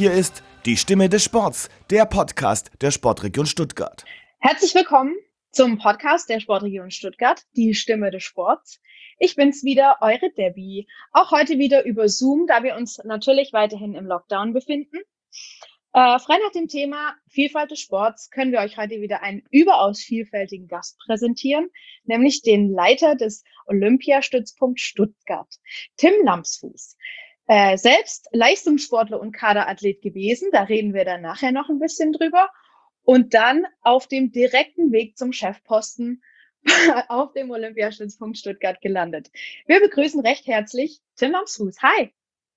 Hier ist die Stimme des Sports, der Podcast der Sportregion Stuttgart. Herzlich willkommen zum Podcast der Sportregion Stuttgart, die Stimme des Sports. Ich bin's wieder, eure Debbie. Auch heute wieder über Zoom, da wir uns natürlich weiterhin im Lockdown befinden. Frei nach dem Thema Vielfalt des Sports können wir euch heute wieder einen überaus vielfältigen Gast präsentieren, nämlich den Leiter des Olympiastützpunkt Stuttgart, Tim Lampsfuß. Selbst Leistungssportler und Kaderathlet gewesen, da reden wir dann nachher noch ein bisschen drüber. Und dann auf dem direkten Weg zum Chefposten auf dem Olympiastützpunkt Stuttgart gelandet. Wir begrüßen recht herzlich Tim Lampsfuß. Hi.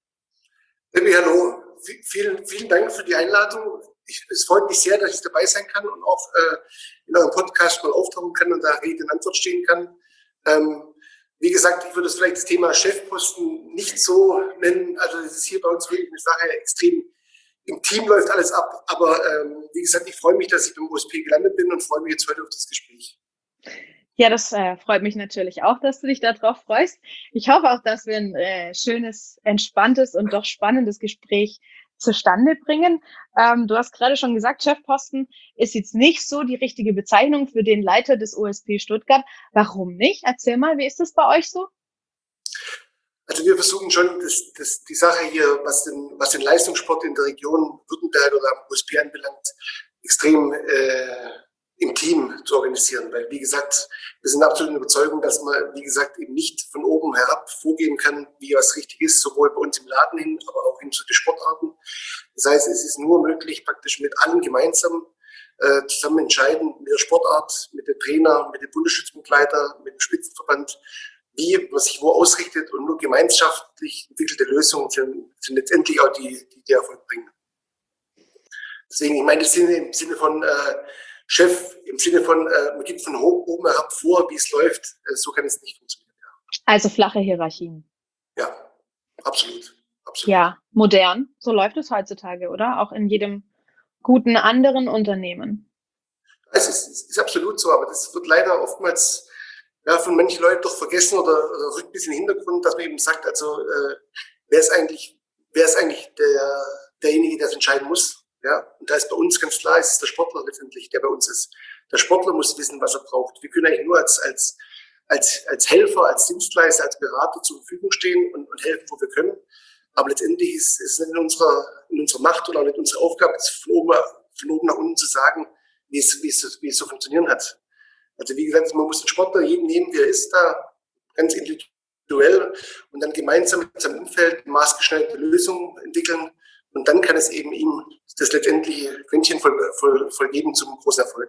Hallo. Vielen Dank für die Einladung. Es freut mich sehr, dass ich dabei sein kann und auch in eurem Podcast mal auftauchen kann und da Rede und Antwort stehen kann. Wie gesagt, ich würde vielleicht das Thema Chefposten nicht so nennen. Also das ist hier bei uns wirklich eine Sache extrem. Im Team läuft alles ab, aber wie gesagt, ich freue mich, dass ich beim OSP gelandet bin und freue mich jetzt heute auf das Gespräch. Ja, das freut mich natürlich auch, dass du dich darauf freust. Ich hoffe auch, dass wir ein schönes, entspanntes und doch spannendes Gespräch zustande bringen. Du hast gerade schon gesagt, Chefposten ist jetzt nicht so die richtige Bezeichnung für den Leiter des OSP Stuttgart. Warum nicht? Erzähl mal, wie ist das bei euch so? Also wir versuchen schon, die Sache hier, was den Leistungssport in der Region Württemberg oder am OSP anbelangt, extrem im Team zu organisieren. Weil, wie gesagt, wir sind absolut in der Überzeugung, dass man, wie gesagt, eben nicht von oben herab vorgeben kann, wie was richtig ist, sowohl bei uns im Laden hin, aber auch hin zu den Sportarten. Das heißt, es ist nur möglich, praktisch mit allen gemeinsam zusammen entscheiden, mit der Sportart, mit dem Trainer, mit dem Bundesschützenleiter, mit dem Spitzenverband, wie man sich wo ausrichtet, und nur gemeinschaftlich entwickelte Lösungen sind letztendlich auch die Erfolg bringen. Deswegen, ich meine, das im Sinne von Chef, im Sinne von, man gibt von oben herab vor, wie es läuft, so kann es nicht funktionieren. Ja. Also flache Hierarchien. Ja, absolut. Ja, modern. So läuft es heutzutage, oder? Auch in jedem guten anderen Unternehmen. Es ist absolut so, aber das wird leider oftmals von manchen Leuten doch vergessen oder rückt ein bisschen in den Hintergrund, dass man eben sagt, also wer ist eigentlich derjenige, der es entscheiden muss. Ja, und da ist bei uns ganz klar, es ist der Sportler letztendlich, der bei uns ist. Der Sportler muss wissen, was er braucht. Wir können eigentlich nur als Helfer, als Dienstleister, als Berater zur Verfügung stehen und helfen, wo wir können. Aber letztendlich ist es nicht in unserer Macht oder auch nicht unsere Aufgabe, von oben nach unten zu sagen, wie es so funktionieren hat. Also wie gesagt, man muss den Sportler jeden nehmen, wie er ist, da ganz individuell und dann gemeinsam mit seinem Umfeld maßgeschneiderte Lösungen entwickeln. Und dann kann es eben ihm das letztendliche Quäntchen vollgeben zum großen Erfolg.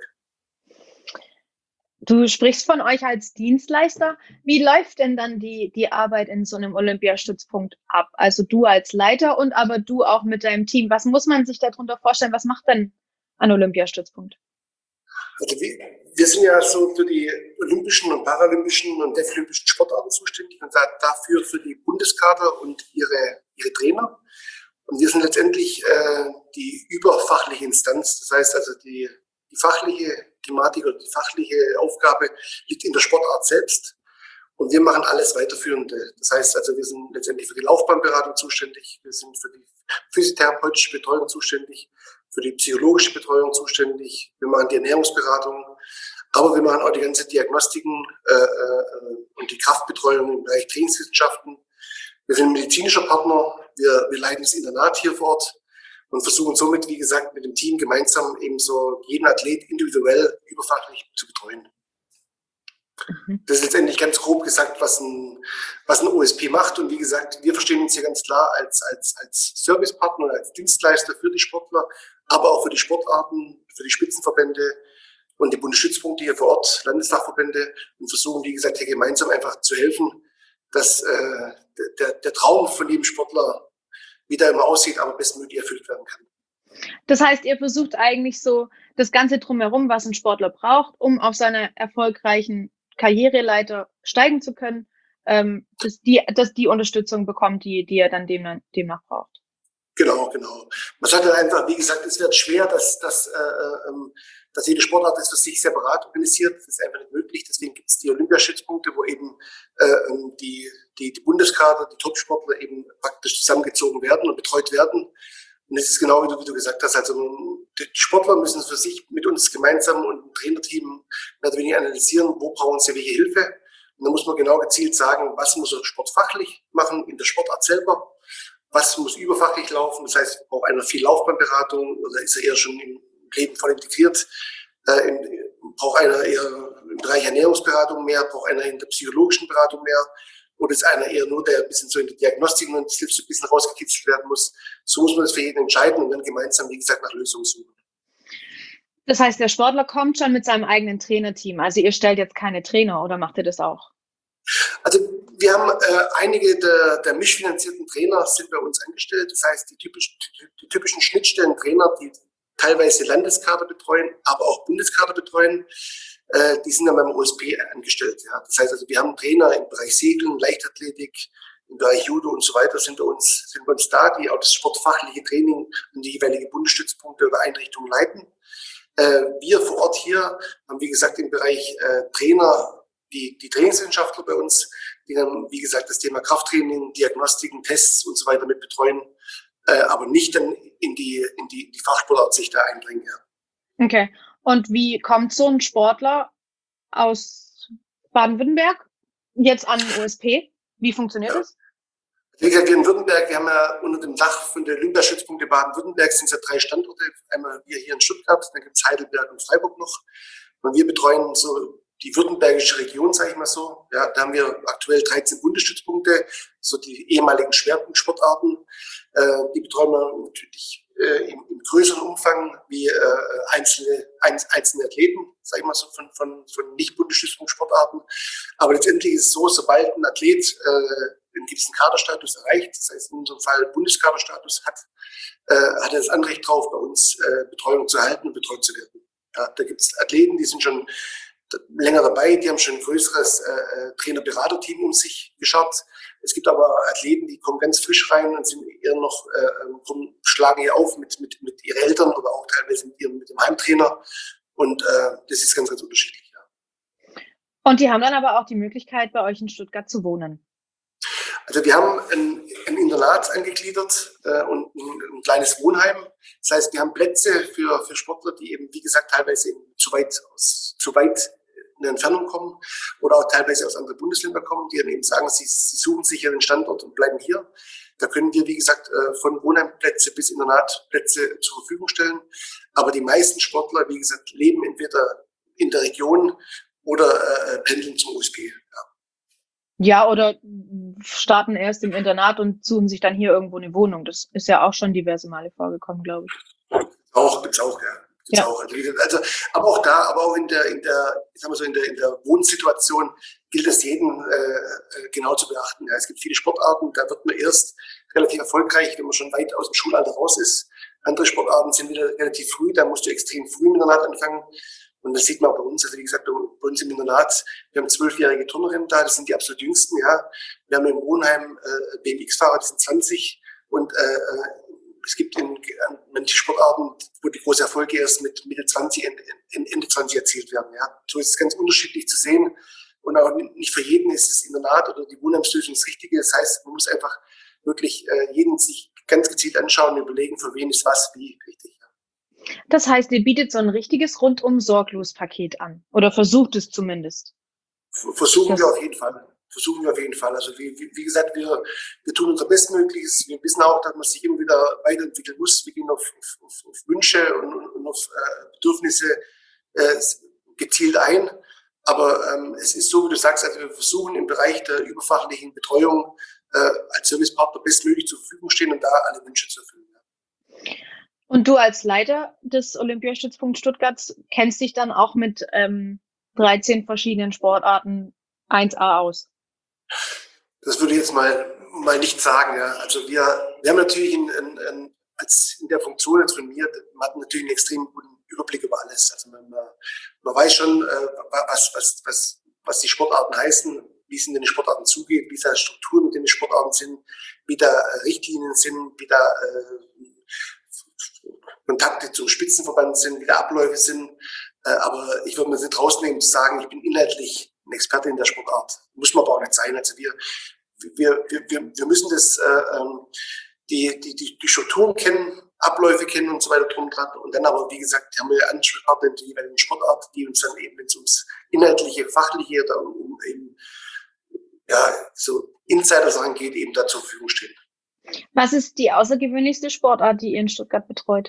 Du sprichst von euch als Dienstleister. Wie läuft denn dann die Arbeit in so einem Olympiastützpunkt ab? Also du als Leiter und aber du auch mit deinem Team. Was muss man sich darunter vorstellen? Was macht denn ein Olympiastützpunkt? Also wir sind ja so für die olympischen und paralympischen und deaflympischen Sportarten zuständig und dafür für die Bundeskader und ihre Trainer. Und wir sind letztendlich die überfachliche Instanz. Das heißt also, die fachliche Thematik oder die fachliche Aufgabe liegt in der Sportart selbst. Und wir machen alles Weiterführende. Das heißt also, wir sind letztendlich für die Laufbahnberatung zuständig. Wir sind für die physiotherapeutische Betreuung zuständig, für die psychologische Betreuung zuständig. Wir machen die Ernährungsberatung. Aber wir machen auch die ganze Diagnostiken und die Kraftbetreuung im Bereich Trainingswissenschaften. Wir sind medizinischer Partner. Wir leiten das Internat hier vor Ort und versuchen somit, wie gesagt, mit dem Team gemeinsam eben so jeden Athlet individuell überfachlich zu betreuen. Das ist letztendlich ganz grob gesagt, was ein OSP macht. Und wie gesagt, wir verstehen uns hier ganz klar als Servicepartner, als Dienstleister für die Sportler, aber auch für die Sportarten, für die Spitzenverbände und die Bundesstützpunkte hier vor Ort, Landesfachverbände, und versuchen, wie gesagt, hier gemeinsam einfach zu helfen, dass der Traum von jedem Sportler wieder immer aussieht, aber bestmöglich erfüllt werden kann. Das heißt, ihr versucht eigentlich so das Ganze drumherum, was ein Sportler braucht, um auf seiner erfolgreichen Karriereleiter steigen zu können, dass die Unterstützung bekommt, die er dann demnach braucht. Genau. Man sagt dann einfach, wie gesagt, es wird schwer, dass jede Sportart das für sich separat organisiert. Das ist einfach nicht möglich. Deswegen gibt es die Olympiastützpunkte, wo eben die Bundeskader, die Topsportler eben praktisch zusammengezogen werden und betreut werden. Und es ist genau wie du gesagt hast, also die Sportler müssen für sich mit uns gemeinsam und ein Trainerteam mehr oder weniger analysieren, wo brauchen sie welche Hilfe. Und da muss man genau gezielt sagen, was muss er sportfachlich machen in der Sportart selber, was muss überfachlich laufen, das heißt, braucht einer viel Laufbahnberatung oder ist er eher schon im Leben voll integriert, braucht einer eher im Bereich Ernährungsberatung mehr, braucht einer in der psychologischen Beratung mehr, oder ist einer eher nur, der ein bisschen so in der Diagnostik und das Hilfe so ein bisschen rausgekitzelt werden muss. So muss man das für jeden entscheiden und dann gemeinsam, wie gesagt, nach Lösungen suchen. Das heißt, der Sportler kommt schon mit seinem eigenen Trainerteam. Also ihr stellt jetzt keine Trainer oder macht ihr das auch? Also wir haben einige der mischfinanzierten Trainer sind bei uns angestellt. Das heißt, die typischen Schnittstellentrainer, die teilweise Landeskader betreuen, aber auch Bundeskader betreuen, die sind dann beim OSP angestellt. Ja. Das heißt also, wir haben Trainer im Bereich Segeln, Leichtathletik, im Bereich Judo und so weiter sind bei uns da, die auch das sportfachliche Training und die jeweilige Bundesstützpunkte oder Einrichtungen leiten. Wir vor Ort hier haben, wie gesagt, im Bereich Trainer die Trainingswissenschaftler bei uns, die dann, wie gesagt, das Thema Krafttraining, Diagnostiken, Tests und so weiter mit betreuen, aber nicht dann in die Fachsportart sich da einbringen. Ja. Okay. Und wie kommt so ein Sportler aus Baden-Württemberg jetzt an den OSP? Wie funktioniert das? Wie gesagt, wir in Württemberg, wir haben ja unter dem Dach von der Olympiastützpunkte Baden-Württemberg sind es ja 3 Standorte. Einmal wir hier in Stuttgart, dann gibt es Heidelberg und Freiburg noch. Und wir betreuen so die württembergische Region, sage ich mal so. Ja, da haben wir aktuell 13 Bundesstützpunkte, so die ehemaligen Schwerpunktsportarten. Die betreuen wir natürlich im größeren Umfang wie einzelne Athleten, sage ich mal so, von Nicht-Bundesstützpunktsportarten. Aber letztendlich ist es so, sobald ein Athlet einen gewissen Kaderstatus erreicht, das heißt in unserem Fall Bundeskaderstatus hat er das Anrecht drauf, bei uns Betreuung zu erhalten und betreut zu werden. Ja, da gibt es Athleten, die sind schon länger dabei, die haben schon ein größeres Trainer-Berater-Team um sich geschart. Es gibt aber Athleten, die kommen ganz frisch rein und sind eher noch, schlagen hier auf mit ihren Eltern oder auch teilweise mit dem Heimtrainer. Und das ist ganz, ganz unterschiedlich. Ja. Und die haben dann aber auch die Möglichkeit, bei euch in Stuttgart zu wohnen. Also wir haben ein Internat angegliedert und ein kleines Wohnheim. Das heißt, wir haben Plätze für Sportler, die eben, wie gesagt, teilweise zu weit in der Entfernung kommen oder auch teilweise aus anderen Bundesländern kommen, die dann eben sagen, sie suchen sich hier einen Standort und bleiben hier. Da können wir, wie gesagt, von Wohnheimplätze bis Internatplätze zur Verfügung stellen. Aber die meisten Sportler, wie gesagt, leben entweder in der Region oder pendeln zum OSP. Ja. Ja, oder starten erst im Internat und suchen sich dann hier irgendwo eine Wohnung. Das ist ja auch schon diverse Male vorgekommen, glaube ich. Gibt's auch, ja. Ja. Also, aber auch in der Wohnsituation gilt es jedem genau zu beachten. Ja, es gibt viele Sportarten, da wird man erst relativ erfolgreich, wenn man schon weit aus dem Schulalter raus ist. Andere Sportarten sind wieder relativ früh, da musst du extrem früh im Internat anfangen. Und das sieht man auch bei uns. Also wie gesagt, bei uns im Internat, wir haben 12-jährige Turnerinnen da, das sind die absolut jüngsten. Ja. Wir haben im Wohnheim BMX-Fahrer, die sind 20. Und es gibt in manchen Sportarten, wo die großen Erfolge erst mit Mitte 20, Ende 20 erzielt werden. Ja. So ist es ganz unterschiedlich zu sehen. Und auch nicht für jeden ist das Internat oder die Wohnheimslösung das Richtige. Das heißt, man muss einfach wirklich jeden sich ganz gezielt anschauen und überlegen, für wen ist was wie richtig. Das heißt, ihr bietet so ein richtiges Rundum-Sorglos-Paket an. Oder versucht es zumindest. Versuchen wir auf jeden Fall. Also wie gesagt, wir tun unser Bestmögliches. Wir wissen auch, dass man sich immer wieder weiterentwickeln muss. Wir gehen auf Wünsche und auf Bedürfnisse gezielt ein. Aber es ist so, wie du sagst, also wir versuchen im Bereich der überfachlichen Betreuung als Servicepartner bestmöglich zur Verfügung stehen und da alle Wünsche zu erfüllen. Und du als Leiter des Olympiastützpunkts Stuttgart kennst dich dann auch mit 13 verschiedenen Sportarten 1A aus? Das würde ich jetzt mal nicht sagen. Ja. Also wir haben natürlich in der Funktion jetzt von mir, man hat natürlich einen extrem guten Überblick über alles. Also man weiß schon, was die Sportarten heißen, wie es in den Sportarten zugeht, wie da Strukturen in den Sportarten sind, wie da Richtlinien sind, wie da Kontakte zum Spitzenverband sind, wie da Abläufe sind. Aber ich würde mir nicht rausnehmen zu sagen, ich bin inhaltlich ein Experte in der Sportart. Muss man aber auch nicht sein. Also wir müssen die Strukturen kennen, Abläufe kennen und so weiter drum dran. Und dann aber, wie gesagt, haben wir Ansprechpartner in der jeweiligen Sportart, die uns dann eben, wenn es ums inhaltliche, fachliche oder um eben, so Insider-Sachen geht, eben da zur Verfügung stehen. Was ist die außergewöhnlichste Sportart, die ihr in Stuttgart betreut?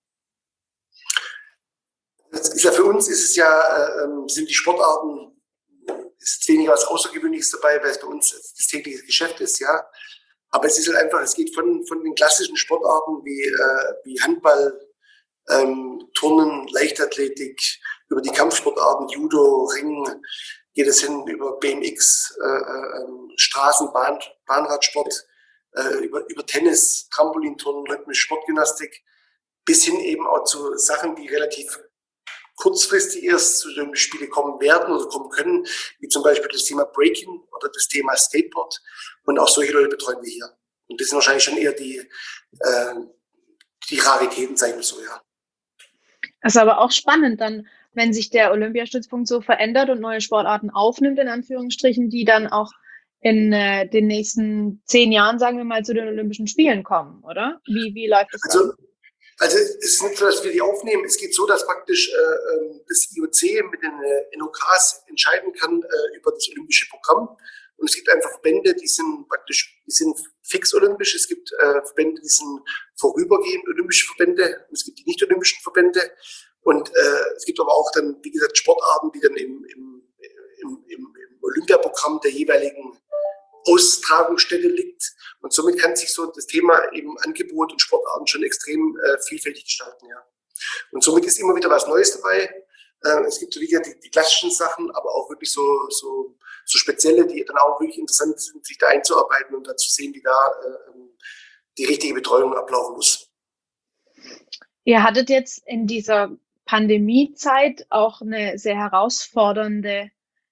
Das ist ja für uns sind die Sportarten, ist weniger was Außergewöhnliches dabei, weil es bei uns das tägliche Geschäft ist, ja. Aber es ist halt einfach, es geht von den klassischen Sportarten wie Handball, Turnen, Leichtathletik, über die Kampfsportarten, Judo, Ring, geht es hin über BMX, Straßenbahn, Bahnradsport, über Tennis, Trampolinturnen, rhythmische Sportgymnastik, bis hin eben auch zu Sachen, die relativ kurzfristig erst zu den Spielen kommen werden oder kommen können, wie zum Beispiel das Thema Breaking oder das Thema Skateboard. Und auch solche Leute betreuen wir hier. Und das sind wahrscheinlich schon eher die Raritäten, sagen wir so, ja. Das ist aber auch spannend dann, wenn sich der Olympiastützpunkt so verändert und neue Sportarten aufnimmt, in Anführungsstrichen, die dann auch in den nächsten 10 Jahren, sagen wir mal, zu den Olympischen Spielen kommen, oder? Wie läuft das dann? Also es ist nicht so, dass wir die aufnehmen. Es geht so, dass praktisch das IOC mit den NOKs entscheiden kann über das olympische Programm. Und es gibt einfach Verbände, die sind fix olympisch. Es gibt Verbände, die sind vorübergehend olympische Verbände. Und es gibt die nicht-olympischen Verbände. Und es gibt aber auch dann, wie gesagt, Sportarten, die dann im Olympiaprogramm der jeweiligen Austragungsstätte liegt. Und somit kann sich so das Thema eben Angebot und Sportarten schon extrem vielfältig gestalten, ja. Und somit ist immer wieder was Neues dabei. Es gibt so wie gesagt die klassischen Sachen, aber auch wirklich so spezielle, die dann auch wirklich interessant sind, sich da einzuarbeiten und dann zu sehen, wie da die richtige Betreuung ablaufen muss. Ihr hattet jetzt in dieser Pandemiezeit auch eine sehr herausfordernde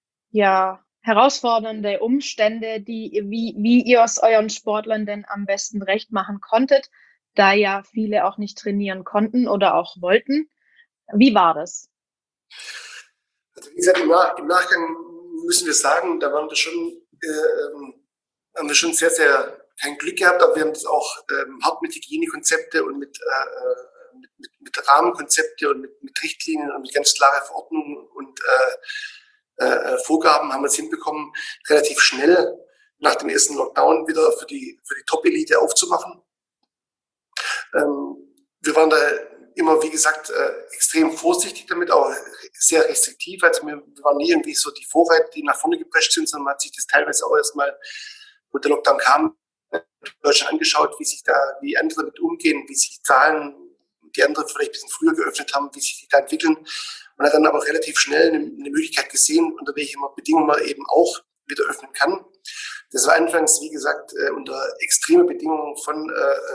Umstände, wie ihr es euren Sportlern denn am besten recht machen konntet, da ja viele auch nicht trainieren konnten oder auch wollten. Wie war das? Also wie gesagt, im Nachgang müssen wir sagen, da haben wir schon sehr, sehr kein Glück gehabt, aber wir haben das auch hart mit Hygienekonzepte und mit Rahmenkonzepte und mit Richtlinien und mit ganz klaren Verordnungen und Vorgaben haben wir es hinbekommen, relativ schnell nach dem ersten Lockdown wieder für die Top-Elite aufzumachen. Wir waren da immer, wie gesagt, extrem vorsichtig damit, auch sehr restriktiv. Also wir waren nie irgendwie so die Vorreiter, die nach vorne geprescht sind, sondern man hat sich das teilweise auch erstmal, wo der Lockdown kam, in Deutschland angeschaut, wie andere damit umgehen, wie sich die Zahlen, die andere vielleicht ein bisschen früher geöffnet haben, wie sich die da entwickeln. Und hat dann aber relativ schnell eine Möglichkeit gesehen, unter welchen Bedingungen man eben auch wieder öffnen kann. Das war anfangs, wie gesagt, unter extreme Bedingungen von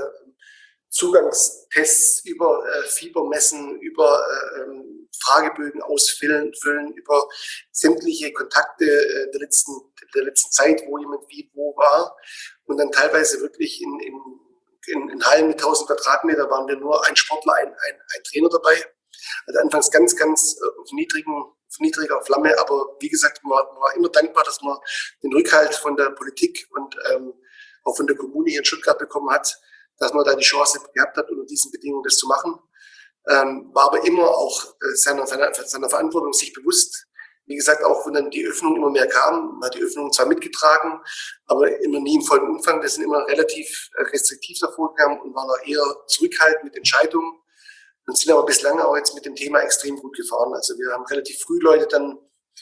Zugangstests über Fiebermessen, über Fragebögen ausfüllen, über sämtliche Kontakte der letzten Zeit, wo jemand wie wo war. Und dann teilweise wirklich in Hallen mit 1000 Quadratmeter waren wir nur ein Sportler, ein Trainer dabei. Also anfangs ganz, ganz auf niedriger Flamme, aber wie gesagt, man war immer dankbar, dass man den Rückhalt von der Politik und auch von der Kommune hier in Stuttgart bekommen hat, dass man da die Chance gehabt hat, unter diesen Bedingungen das zu machen. War aber immer auch seiner Verantwortung sich bewusst. Wie gesagt, auch wenn dann die Öffnung immer mehr kam, man hat die Öffnung zwar mitgetragen, aber immer nie im vollen Umfang. Wir sind immer relativ restriktiv davor gegangen und waren auch eher zurückhaltend mit Entscheidungen. Und sind aber bislang auch jetzt mit dem Thema extrem gut gefahren. Also wir haben relativ früh Leute dann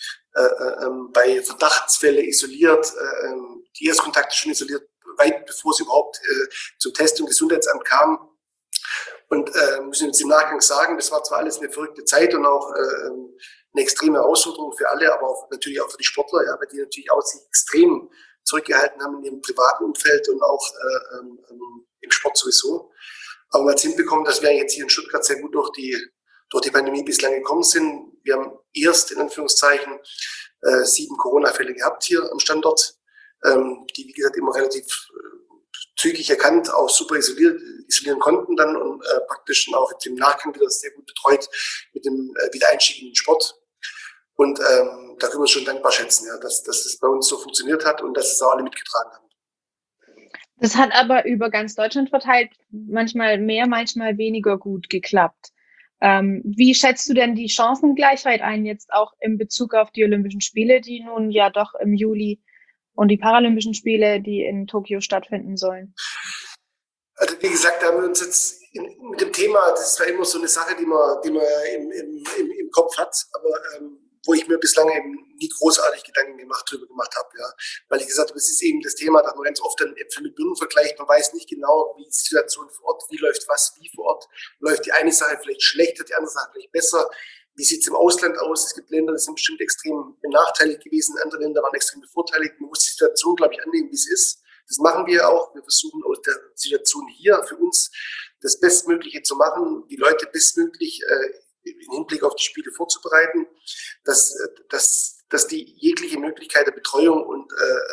bei Verdachtsfälle isoliert, die Erstkontakte schon isoliert, weit bevor es überhaupt zum Test- und Gesundheitsamt kam. Und müssen jetzt im Nachgang sagen, das war zwar alles eine verrückte Zeit und auch eine extreme Herausforderung für alle, aber auch natürlich auch für die Sportler, ja, weil die natürlich auch sich extrem zurückgehalten haben in ihrem privaten Umfeld und auch im Sport sowieso. Aber man hat es hinbekommen, dass wir jetzt hier in Stuttgart sehr gut durch die Pandemie bislang gekommen sind. Wir haben erst in Anführungszeichen 7 Corona-Fälle gehabt hier am Standort, die wie gesagt immer relativ zügig erkannt, auch super isolieren konnten dann und praktisch auch jetzt im Nachgang wieder sehr gut betreut mit dem Wiedereinstieg in den Sport. Und da können wir uns schon dankbar schätzen, ja, dass das bei uns so funktioniert hat und dass es auch alle mitgetragen haben. Das hat aber über ganz Deutschland verteilt manchmal mehr, manchmal weniger gut geklappt. Wie schätzt du denn die Chancengleichheit ein, jetzt auch in Bezug auf die Olympischen Spiele, die nun ja doch im Juli und die Paralympischen Spiele, die in Tokio stattfinden sollen? Also wie gesagt, da haben wir uns jetzt mit dem Thema, das ist zwar immer so eine Sache, die man im Kopf hat, aber wo ich mir bislang eben nie großartig Gedanken drüber gemacht habe. Ja. Weil ich gesagt habe, es ist eben das Thema, dass man ganz oft dann Äpfel mit Birnen vergleicht. Man weiß nicht genau, wie die Situation vor Ort, wie läuft was, wie vor Ort. Läuft die eine Sache vielleicht schlechter, die andere Sache vielleicht besser. Wie sieht es im Ausland aus? Es gibt Länder, die sind bestimmt extrem benachteiligt gewesen, andere Länder waren extrem bevorteiligt. Man muss die Situation, glaube ich, annehmen, wie es ist. Das machen wir auch. Wir versuchen aus der Situation hier für uns das Bestmögliche zu machen, die Leute bestmöglich im Hinblick auf die Spiele vorzubereiten, dass die jegliche Möglichkeit der Betreuung und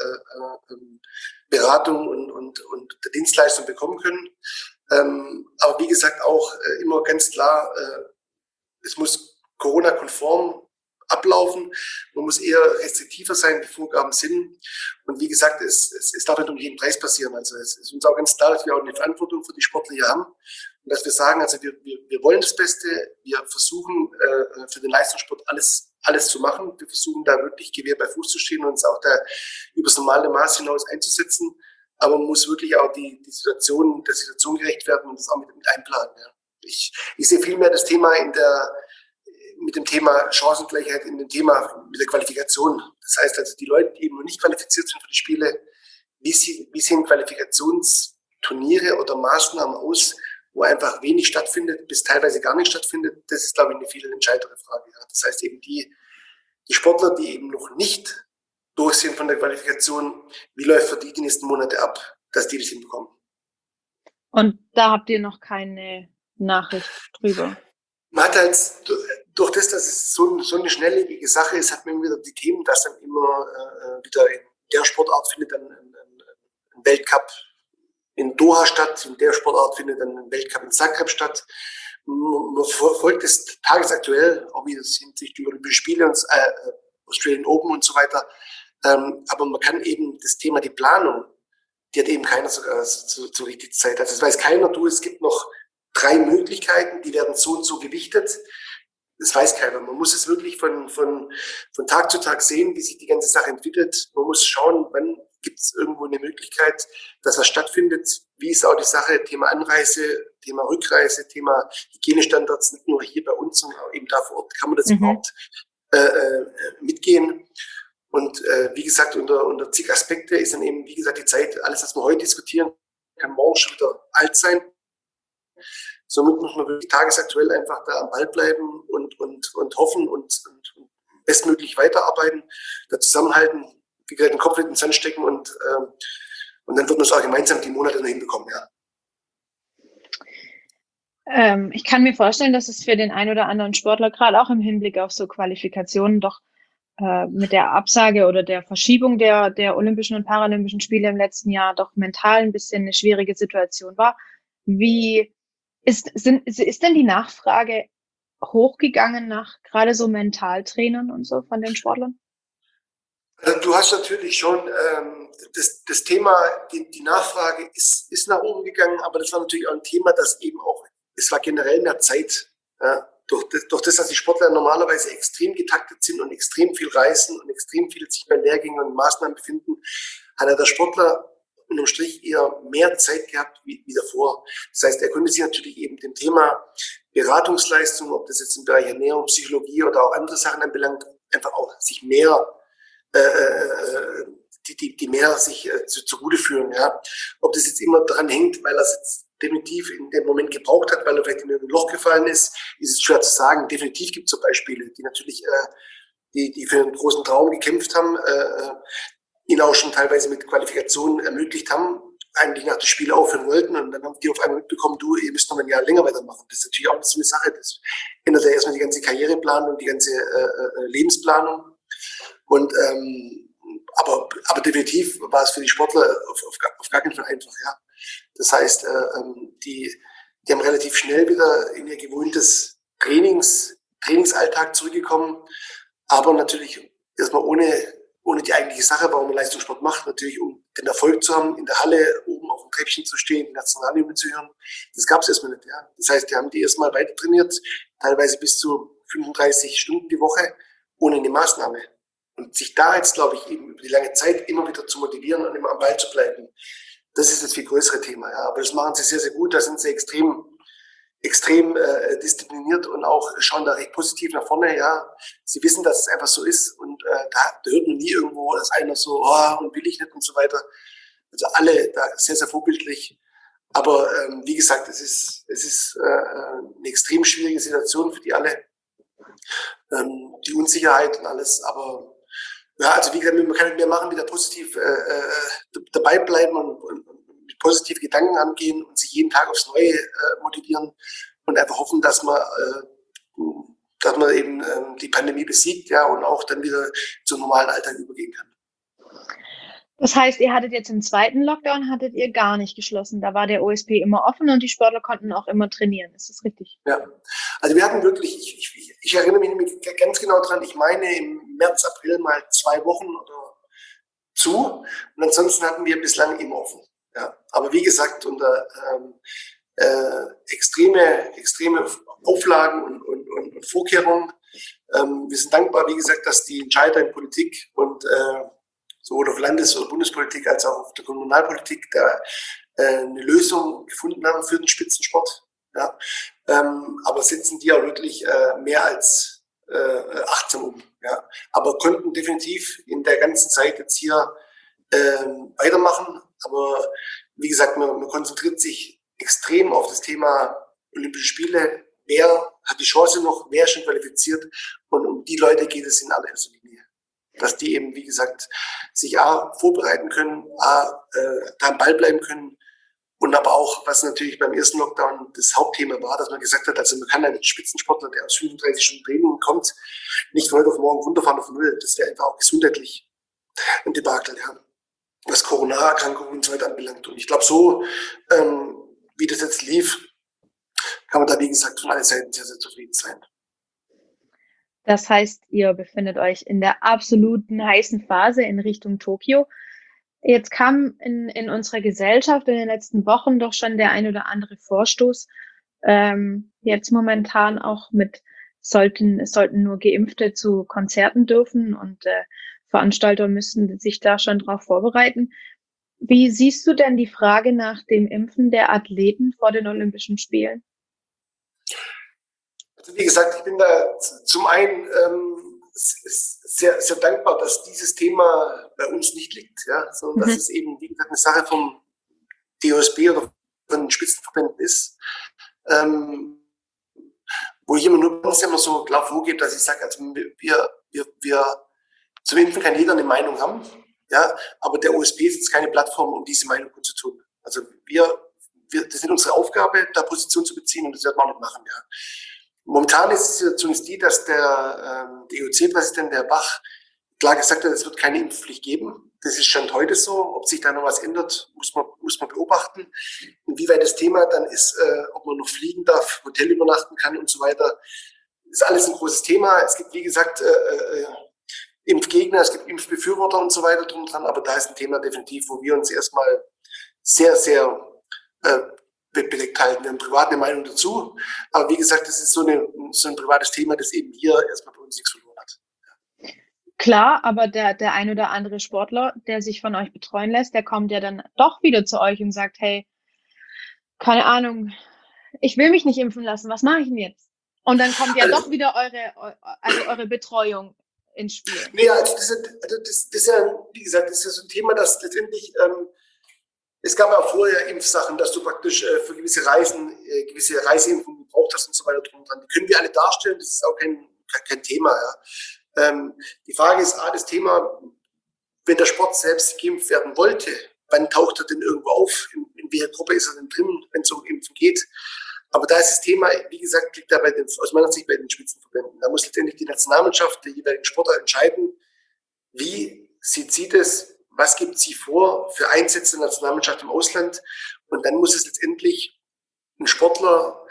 Beratung und der Dienstleistung bekommen können. Aber wie gesagt auch immer ganz klar, es muss Corona-konform ablaufen. Man muss eher restriktiver sein, die Vorgaben sind. Und wie gesagt, es darf nicht um jeden Preis passieren. Also es ist uns auch ganz klar, dass wir auch eine Verantwortung für die Sportler hier haben. Und dass wir sagen, also wir wollen das Beste. Wir versuchen für den Leistungssport alles zu machen. Wir versuchen da wirklich Gewehr bei Fuß zu stehen und uns auch da übers normale Maß hinaus einzusetzen. Aber man muss wirklich auch der Situation gerecht werden und das auch mit einplanen. Ja. Ich sehe vielmehr das Thema mit dem Thema Chancengleichheit in dem Thema mit der Qualifikation. Das heißt also, die Leute, die eben noch nicht qualifiziert sind für die Spiele, wie sehen Qualifikationsturniere oder Maßnahmen aus, wo einfach wenig stattfindet, bis teilweise gar nicht stattfindet, das ist, glaube ich, eine viel entscheidendere Frage. Ja. Das heißt eben die Sportler, die eben noch nicht durch sind von der Qualifikation, wie läuft für die nächsten Monate ab, dass die das hinbekommen. Und da habt ihr noch keine Nachricht drüber? Man hat halt, durch das, dass es so eine schnelllebige Sache ist, hat man wieder die Themen, dass dann immer wieder in der Sportart findet dann ein Weltcup in Doha statt, in der Sportart findet dann ein Weltcup in Zagreb statt. Man verfolgt es tagesaktuell, auch wie das hinsichtlich die Olympischen Spiele und Australian Open und so weiter. Aber man kann eben das Thema, die Planung, die hat eben keiner sogar zur richtigen Zeit. Also es weiß keiner, es gibt noch 3 Möglichkeiten, die werden so und so gewichtet. Das weiß keiner. Man muss es wirklich von Tag zu Tag sehen, wie sich die ganze Sache entwickelt. Man muss schauen, wann gibt es irgendwo eine Möglichkeit, dass was stattfindet. Wie ist auch die Sache, Thema Anreise, Thema Rückreise, Thema Hygienestandards, nicht nur hier bei uns, sondern auch eben da vor Ort. Kann man das überhaupt mitgehen? Und wie gesagt, unter zig Aspekte ist dann eben, wie gesagt, die Zeit, alles, was wir heute diskutieren, kann morgen schon wieder alt sein. Somit muss man wirklich tagesaktuell einfach da am Ball bleiben und hoffen und bestmöglich weiterarbeiten, da zusammenhalten, wie gesagt, den Kopf in den Sand stecken und dann wird man es auch gemeinsam die Monate noch hinbekommen, ja. Ich kann mir vorstellen, dass es für den einen oder anderen Sportler, gerade auch im Hinblick auf so Qualifikationen, doch mit der Absage oder der Verschiebung der Olympischen und Paralympischen Spiele im letzten Jahr doch mental ein bisschen eine schwierige Situation war. Wie ist denn die Nachfrage hochgegangen nach gerade so Mentaltrainern und so von den Sportlern? Du hast natürlich schon das Thema, die Nachfrage ist nach oben gegangen, aber das war natürlich auch ein Thema, das eben auch, es war generell mehr Zeit. Ja, durch das, dass die Sportler normalerweise extrem getaktet sind und extrem viel reisen und extrem viel sich bei Lehrgängen und Maßnahmen befinden, hat der Sportler unterm Strich eher mehr Zeit gehabt wie davor. Das heißt, er konnte sich natürlich eben dem Thema Beratungsleistung, ob das jetzt im Bereich Ernährung, Psychologie oder auch andere Sachen anbelangt, einfach auch sich mehr die mehr sich zugute führen. Ja. Ob das jetzt immer daran hängt, weil er es jetzt definitiv in dem Moment gebraucht hat, weil er vielleicht in ein Loch gefallen ist es schwer zu sagen. Definitiv gibt es so Beispiele, die natürlich die für einen großen Traum gekämpft haben, ihn auch schon teilweise mit Qualifikationen ermöglicht haben, eigentlich nach dem Spiel aufhören wollten und dann haben die auf einmal mitbekommen, ihr müsst noch ein Jahr länger weitermachen. Das ist natürlich auch so eine Sache, das ändert ja erstmal die ganze Karriereplanung und die ganze Lebensplanung. Und aber definitiv war es für die Sportler auf gar keinen Fall einfach. Ja. Das heißt, die haben relativ schnell wieder in ihr gewohntes Trainingsalltag zurückgekommen, aber natürlich erstmal ohne die eigentliche Sache, warum man Leistungssport macht, natürlich um den Erfolg zu haben, in der Halle oben auf Treppchen zu stehen, die Nationalhymne zu hören. Das gab es erstmal nicht. Ja. Das heißt, die haben die erstmal weiter trainiert, teilweise bis zu 35 Stunden die Woche, ohne eine Maßnahme. Und sich da jetzt, glaube ich, eben über die lange Zeit immer wieder zu motivieren und immer am Ball zu bleiben, das ist das viel größere Thema. Ja. Aber das machen sie sehr, sehr gut. Da sind sie extrem diszipliniert und auch schauen da recht positiv nach vorne. Ja, sie wissen, dass es einfach so ist und da hört man nie irgendwo, dass einer so und will ich nicht und so weiter. Also alle da sehr, sehr vorbildlich. Aber wie gesagt, es ist eine extrem schwierige Situation für die alle. Die Unsicherheit und alles. Aber ja, also wie gesagt, man kann mehr machen, wieder positiv dabei bleiben und mit positiven Gedanken angehen und sich jeden Tag aufs Neue motivieren und einfach hoffen, dass man eben die Pandemie besiegt, ja, und auch dann wieder zum normalen Alltag übergehen kann. Das heißt, ihr hattet jetzt im zweiten Lockdown, hattet ihr gar nicht geschlossen. Da war der OSP immer offen und die Sportler konnten auch immer trainieren. Ist das richtig? Ja, also wir hatten wirklich, ich erinnere mich nämlich ganz genau dran, ich meine im März, April mal 2 Wochen oder zu und ansonsten hatten wir bislang immer offen. Ja, aber wie gesagt, unter extreme Auflagen und Vorkehrungen. Wir sind dankbar, wie gesagt, dass die Entscheider in Politik und sowohl auf Landes- oder Bundespolitik als auch auf der Kommunalpolitik da eine Lösung gefunden haben für den Spitzensport. Ja. Aber setzen die auch wirklich mehr als achtsam um. Ja. Aber konnten definitiv in der ganzen Zeit jetzt hier weitermachen. Aber wie gesagt, man konzentriert sich extrem auf das Thema Olympische Spiele. Wer hat die Chance noch, wer ist schon qualifiziert? Und um die Leute geht es in allererster Linie. Dass die eben, wie gesagt, sich vorbereiten können, da am Ball bleiben können. Und aber auch, was natürlich beim ersten Lockdown das Hauptthema war, dass man gesagt hat, also man kann einen Spitzensportler, der aus 35 Stunden Training kommt, nicht von heute auf morgen runterfahren auf Null. Das wäre einfach auch gesundheitlich ein Debakel, ja, was Corona-Erkrankungen und so weiter anbelangt. Und ich glaube, so wie das jetzt lief, kann man da, wie gesagt, von allen Seiten sehr, sehr zufrieden sein. Das heißt, ihr befindet euch in der absoluten heißen Phase in Richtung Tokio. Jetzt kam in unserer Gesellschaft in den letzten Wochen doch schon der ein oder andere Vorstoß. Jetzt momentan auch es sollten nur Geimpfte zu Konzerten dürfen und Veranstalter müssen sich da schon drauf vorbereiten. Wie siehst du denn die Frage nach dem Impfen der Athleten vor den Olympischen Spielen? Also wie gesagt, ich bin da zum einen sehr, sehr dankbar, dass dieses Thema bei uns nicht liegt, ja, sondern dass es eben, wie gesagt, eine Sache vom DOSB oder von den Spitzenverbänden ist, wo ich immer so klar vorgehe, dass ich sage, also wir zum Impfen kann jeder eine Meinung haben, ja, aber der OSP ist jetzt keine Plattform, um diese Meinung kundzutun. Also das ist unsere Aufgabe, da Position zu beziehen und das werden wir auch nicht machen, ja. Momentan ist die Situation die, dass der DOC-Präsident, der Bach, klar gesagt hat, es wird keine Impfpflicht geben. Das ist Stand heute so. Ob sich da noch was ändert, muss man beobachten. Inwieweit das Thema dann ist, ob man noch fliegen darf, Hotel übernachten kann und so weiter, ist alles ein großes Thema. Es gibt, wie gesagt, Impfgegner, es gibt Impfbefürworter und so weiter drum dran, aber da ist ein Thema definitiv, wo wir uns erstmal sehr, sehr bedeckt halten. Wir haben privat eine Meinung dazu, aber wie gesagt, das ist so ein privates Thema, das eben hier erstmal bei uns nichts verloren hat. Klar, aber der ein oder andere Sportler, der sich von euch betreuen lässt, der kommt ja dann doch wieder zu euch und sagt, hey, keine Ahnung, ich will mich nicht impfen lassen, was mache ich denn jetzt? Und dann kommt ja doch wieder eure Betreuung ins Spiel. Nee, also das ist ja, wie gesagt, das ist ja so ein Thema, das letztendlich es gab ja auch vorher Impfsachen, dass du praktisch für gewisse Reisen, gewisse Reiseimpfungen gebraucht hast und so weiter drum dran. Die können wir alle darstellen, das ist auch kein Thema. Ja. Die Frage ist, das Thema, wenn der Sport selbst geimpft werden wollte, wann taucht er denn irgendwo auf? In welcher Gruppe ist er denn drin, wenn es um Impfen geht? Aber da ist das Thema, wie gesagt, liegt da aus meiner Sicht bei den Spitzenverbänden. Da muss letztendlich die Nationalmannschaft der jeweiligen Sportler entscheiden, wie sieht sie das, was gibt sie vor für Einsätze der Nationalmannschaft im Ausland? Und dann muss es letztendlich ein Sportler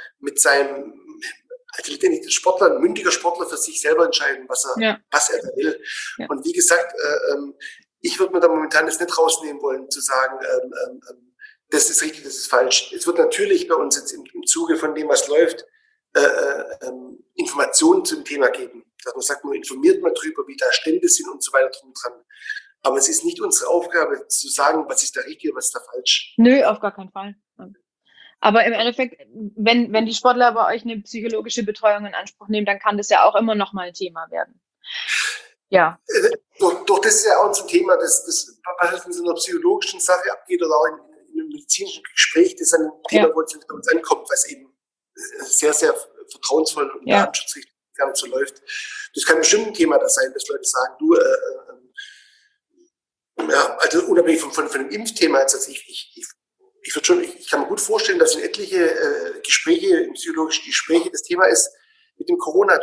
ein mündiger Sportler für sich selber entscheiden, was er da will. Ja. Und wie gesagt, ich würde mir da momentan das nicht rausnehmen wollen, zu sagen, Das ist richtig, das ist falsch. Es wird natürlich bei uns jetzt im Zuge von dem, was läuft, Informationen zum Thema geben. Dass man sagt, man informiert mal drüber, wie da Stände sind und so weiter drum und dran. Aber es ist nicht unsere Aufgabe zu sagen, was ist da richtig und was ist da falsch. Nö, auf gar keinen Fall. Aber im Endeffekt, wenn die Sportler bei euch eine psychologische Betreuung in Anspruch nehmen, dann kann das ja auch immer noch mal ein Thema werden. Ja. Doch das ist ja auch ein Thema, das was in so einer psychologischen Sache abgeht oder auch in einem medizinischen Gespräch, das ist ein Thema, wo es bei uns ankommt, was eben sehr, sehr vertrauensvoll und datenschutzrechtlich so läuft. Das kann bestimmt ein Thema das sein, dass Leute sagen, du, also unabhängig von dem Impfthema, also ich kann mir gut vorstellen, dass in etliche Gespräche, psychologische Gespräche, das Thema ist mit dem Corona,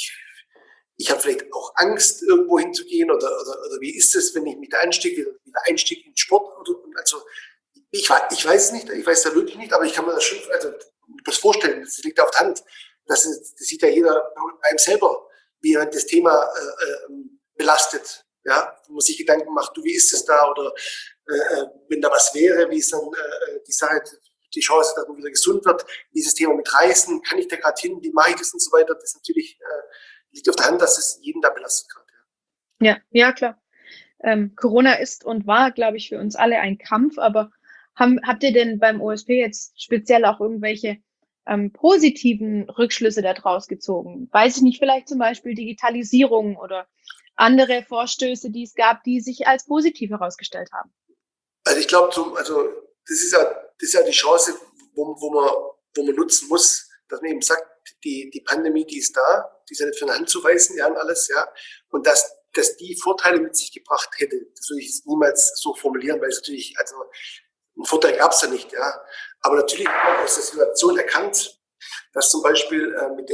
ich habe vielleicht auch Angst, irgendwo hinzugehen oder wie ist es, wenn ich mich da einstecke, wieder einstieg in Sport also ich weiß es nicht, ich weiß da wirklich nicht, aber ich kann mir das schon das vorstellen, das liegt auf der Hand. Das sieht ja jeder bei einem selber, wie er das Thema belastet. Ja, wo man sich Gedanken macht, du, wie ist es da? Oder wenn da was wäre, wie ist dann die Sache, die Chance, dass man wieder gesund wird, dieses Thema mit Reisen, kann ich da gerade hin, wie mache ich das und so weiter, das natürlich liegt auf der Hand, dass es jeden da belastet kann. Ja, klar. Corona ist und war, glaube ich, für uns alle ein Kampf, aber habt ihr denn beim OSP jetzt speziell auch irgendwelche positiven Rückschlüsse daraus gezogen? Weiß ich nicht, vielleicht zum Beispiel Digitalisierung oder andere Vorstöße, die es gab, die sich als positiv herausgestellt haben? Also ich glaube, das ist ja die Chance, wo man nutzen muss, dass man eben sagt, die Pandemie, die ist da, die ist ja nicht von der Hand zu weisen, ja, und alles, ja, und dass die Vorteile mit sich gebracht hätte, das würde ich jetzt niemals so formulieren, weil es natürlich, also einen Vorteil gab es ja nicht, ja, aber natürlich hat man aus der Situation erkannt, dass zum Beispiel mit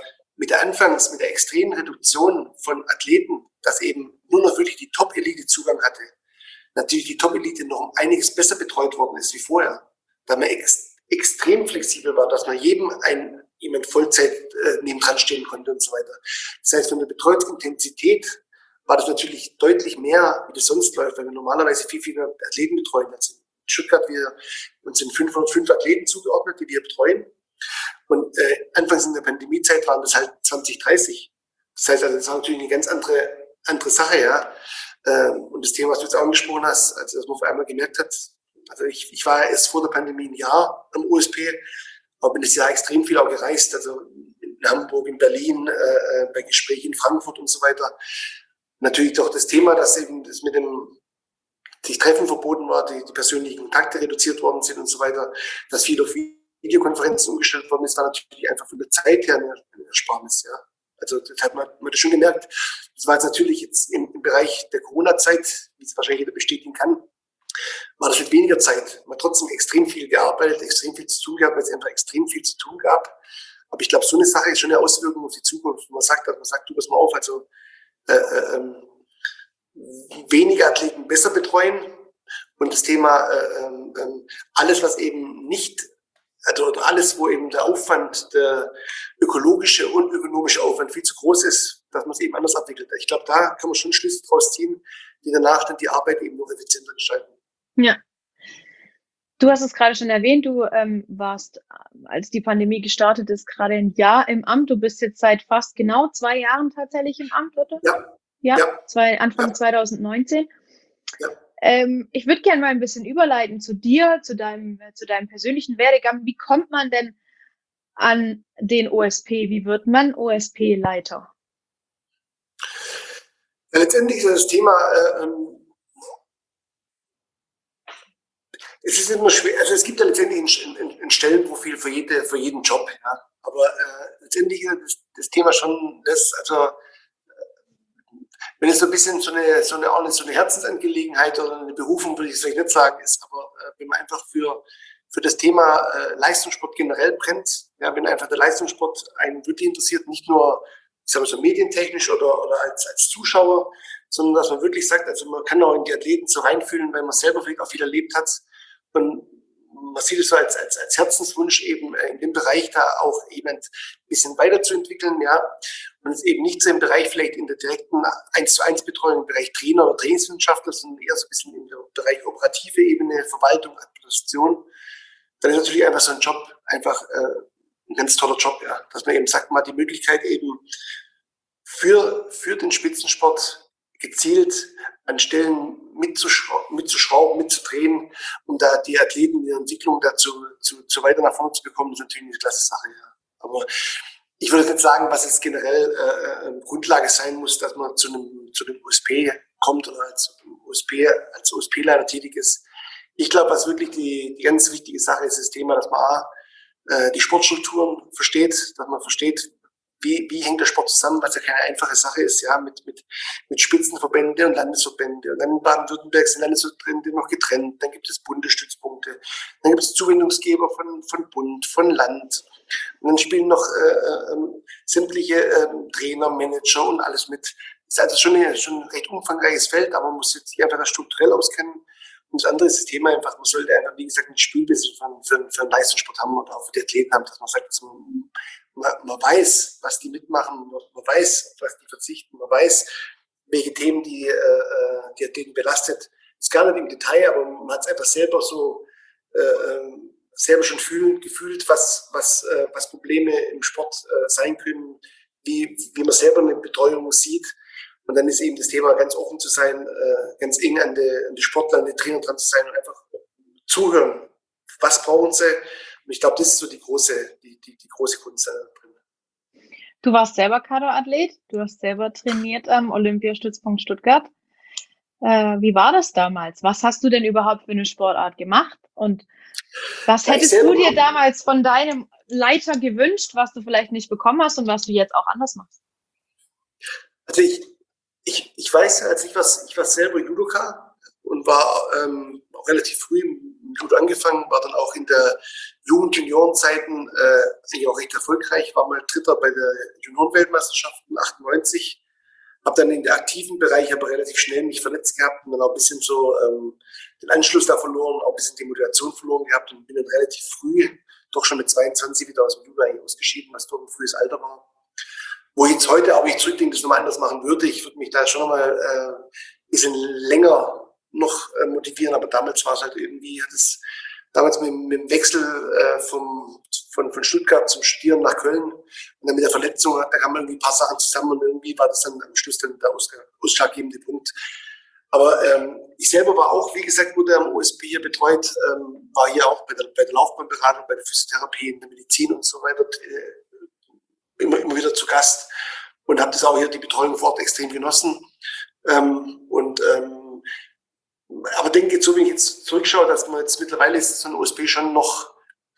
der extremen Reduktion von Athleten, dass eben nur noch wirklich die Top-Elite Zugang hatte, natürlich die Top-Elite noch um einiges besser betreut worden ist wie vorher, da man extrem flexibel war, dass man jemand Vollzeit nebendran stehen konnte und so weiter. Das heißt, von der Betreuungsintensität war das natürlich deutlich mehr, wie das sonst läuft, weil wir normalerweise viel mehr Athleten betreuen. Also in Stuttgart, uns sind 505 Athleten zugeordnet, die wir betreuen. Und anfangs in der Pandemiezeit waren das halt 20, 30. Das heißt, also das war natürlich eine ganz andere Sache, ja. Und das Thema, was du jetzt auch angesprochen hast, also dass man vor einmal gemerkt hat, also ich war ja erst vor der Pandemie ein Jahr am OSP, aber bin das Jahr extrem viel auch gereist, also in Hamburg, in Berlin, bei Gesprächen in Frankfurt und so weiter. Natürlich doch das Thema, dass eben das mit dem sich Treffen verboten war, die persönlichen Kontakte reduziert worden sind und so weiter, dass viel auf Videokonferenzen umgestellt worden ist, war natürlich einfach von der Zeit her eine Ersparnis, ja. Also das hat man das schon gemerkt. Das war jetzt natürlich jetzt im Bereich der Corona-Zeit, wie es wahrscheinlich jeder bestätigen kann, war das mit weniger Zeit. Man hat trotzdem extrem viel gearbeitet, extrem viel zu tun gehabt, weil es einfach extrem viel zu tun gab. Aber ich glaube, so eine Sache ist schon eine Auswirkung auf die Zukunft. Man sagt, du pass mal auf, also weniger Athleten besser betreuen und das Thema alles, was eben nicht, also alles, wo eben der Aufwand, der ökologische und ökonomische Aufwand viel zu groß ist, dass man es eben anders abwickelt. Ich glaube, da kann man schon Schlüsse draus ziehen, die danach dann die Arbeit eben noch effizienter gestalten. Ja. Du hast es gerade schon erwähnt, du warst, als die Pandemie gestartet ist, gerade ein Jahr im Amt. Du bist jetzt seit fast genau 2 Jahren tatsächlich im Amt, oder? Ja. Anfang 2019. Ja. Ich würde gerne mal ein bisschen überleiten zu dir, zu deinem persönlichen Werdegang. Wie kommt man denn an den OSP? Wie wird man OSP-Leiter? Ja, letztendlich ist das Thema, es ist immer schwer, also es gibt ja letztendlich ein Stellenprofil für jeden Job, ja. Aber letztendlich ist das Thema schon das, also wenn es so ein bisschen so eine Herzensangelegenheit oder eine Berufung, würde ich es vielleicht nicht sagen, ist, aber wenn man einfach für das Thema Leistungssport generell brennt, ja, wenn einfach der Leistungssport einen wirklich interessiert, nicht nur, ich sage mal so medientechnisch oder als Zuschauer, sondern dass man wirklich sagt, also man kann auch in die Athleten so reinfühlen, weil man selber vielleicht auch viel erlebt hat und man sieht es so als Herzenswunsch eben in dem Bereich da auch jemand ein bisschen weiterzuentwickeln, ja. Und es eben nicht so im Bereich vielleicht in der direkten 1:1 Betreuung, im Bereich Trainer oder Trainingswissenschaftler, sondern eher so ein bisschen im Bereich operative Ebene, Verwaltung, Administration. dann ist natürlich einfach so ein Job einfach ein ganz toller Job, ja. Dass man eben sagt, man hat die Möglichkeit eben für den Spitzensport gezielt an Stellen mitzuschrauben, mitzudrehen, um da die Athleten in der Entwicklung dazu zu weiter nach vorne zu bekommen, ist natürlich eine klasse Sache, ja. Aber ich würde nicht sagen, was jetzt generell Grundlage sein muss, dass man zu einem OSP kommt oder als OSP-Leiter tätig ist. Ich glaube, was wirklich die ganz wichtige Sache ist, das Thema, dass man die Sportstrukturen versteht, dass man versteht, wie hängt der Sport zusammen, was ja keine einfache Sache ist, ja, mit Spitzenverbände und Landesverbände. Und dann in Baden-Württemberg sind Landesverbände noch getrennt, dann gibt es Bundesstützpunkte, dann gibt es Zuwendungsgeber von Bund, von Land. Und dann spielen noch sämtliche Trainer, Manager und alles mit. Das ist also schon ein recht umfangreiches Feld, aber man muss jetzt sich einfach strukturell auskennen. Und das andere ist das Thema einfach, man sollte einfach, wie gesagt, ein Spielwissen für einen Leistungssport haben und auch für die Athleten haben, dass man sagt, dass man weiß, was die mitmachen, man weiß, auf was die verzichten, man weiß, welche Themen die Athleten belastet. Das ist gar nicht im Detail, aber man hat es einfach selber so selber schon gefühlt, was Probleme im Sport sein können, wie man selber eine Betreuung sieht. Und dann ist eben das Thema, ganz offen zu sein, ganz eng an die Sportler, an die Trainer dran zu sein und einfach zuhören. Was brauchen sie? Und ich glaube, das ist so die große Kunst drin. Du warst selber Kader-Athlet, du hast selber trainiert am Olympiastützpunkt Stuttgart. Wie war das damals? Was hast du denn überhaupt für eine Sportart gemacht? Und was hättest du dir damals von deinem Leiter gewünscht, was du vielleicht nicht bekommen hast und was du jetzt auch anders machst? Also ich weiß, ich war selber Judoka und war auch relativ früh im Judo angefangen, war dann auch in der Jugend-Juniorenzeiten eigentlich auch recht erfolgreich, war mal Dritter bei der Juniorenweltmeisterschaft 98, habe dann in der aktiven Bereich aber relativ schnell mich verletzt gehabt und dann auch ein bisschen so den Anschluss da verloren, auch ein bisschen die Motivation verloren gehabt und bin dann relativ früh, doch schon mit 22 wieder aus dem Judo eigentlich ausgeschieden, was doch ein frühes Alter war. Wo ich jetzt heute, auch ich zurückdenke, das nochmal anders machen würde, ich würde mich da schon nochmal ein bisschen länger noch motivieren, aber damals war es halt irgendwie, damals mit dem Wechsel von Stuttgart zum Studieren nach Köln und dann mit der Verletzung, da kamen irgendwie ein paar Sachen zusammen und irgendwie war das dann am Schluss dann der ausschlaggebende Punkt. Aber ich selber war auch, wie gesagt, wurde am OSP hier betreut, war hier auch bei der Laufbahnberatung, bei der Physiotherapie, in der Medizin und so weiter, immer wieder zu Gast und habe das auch hier die Betreuung vor Ort extrem genossen. Aber denke jetzt, so wie ich jetzt zurückschaue, dass man jetzt mittlerweile ist so ein OSP schon noch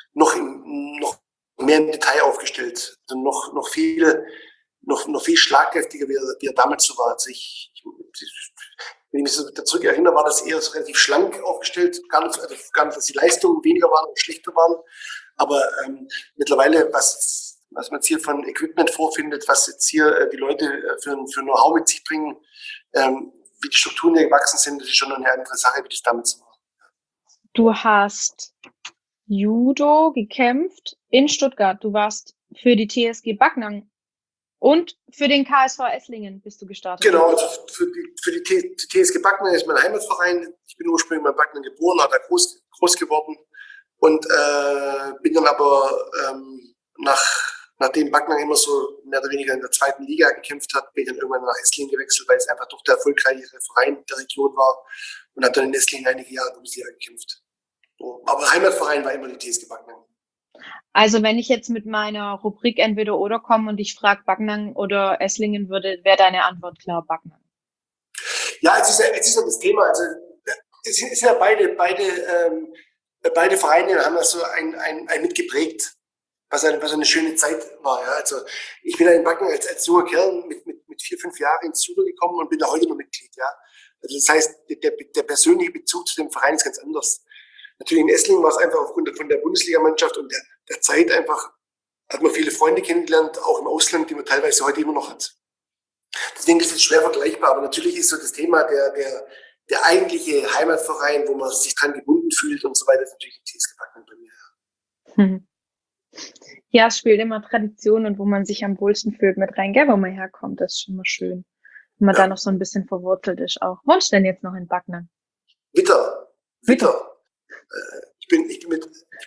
mehr im Detail aufgestellt, also noch viel schlagkräftiger, wie er damals so war. Also wenn ich mich so zurück erinnere, war das eher so relativ schlank aufgestellt, gar nicht, dass die Leistungen weniger waren und schlechter waren, aber mittlerweile, was man jetzt hier von Equipment vorfindet, was jetzt hier die Leute für Know-how mit sich bringen, wie die Strukturen hier gewachsen sind, das ist schon eine andere Sache, wie das damals war. Du hast Judo gekämpft in Stuttgart. Du warst für die TSG Backnang und für den KSV Esslingen bist du gestartet. Genau, also für die TSG Backnang ist mein Heimatverein. Ich bin ursprünglich in Backnang geboren, da groß geworden und bin dann aber nachdem Backnang immer so mehr oder weniger in der zweiten Liga gekämpft hat, bin ich dann irgendwann nach Esslingen gewechselt, weil es einfach doch der erfolgreichere Verein der Region war und habe dann in Esslingen einige Jahre Bundesliga gekämpft. So, aber Heimatverein war immer die TSG Backnang. Also wenn ich jetzt mit meiner Rubrik entweder oder komme und ich frage Backnang oder Esslingen wäre deine Antwort klar Backnang. Ja, es ist ja das Thema. Also es ist ja beide Vereine haben das so ein mitgeprägt, was eine schöne Zeit war. Ja. Also ich bin da in Backnang als junger Kerl mit 4-5 Jahren ins Judo gekommen und bin da heute noch Mitglied. Ja. Also das heißt, der persönliche Bezug zu dem Verein ist ganz anders. Natürlich in Esslingen war es einfach aufgrund von der Bundesligamannschaft und der Zeit einfach, hat man viele Freunde kennengelernt, auch im Ausland, die man teilweise heute immer noch hat. Deswegen ist es schwer vergleichbar, aber natürlich ist so das Thema der eigentliche Heimatverein, wo man sich dran gebunden fühlt und so weiter, ist natürlich die TSG Backnang bei mir. Ja, es spielt immer Tradition und wo man sich am wohlsten fühlt mit rein, gell, wo man herkommt, das ist schon mal schön. Wenn man da noch so ein bisschen verwurzelt ist auch. Wohnst du denn jetzt noch in Backnang? Witter. Ich bin mit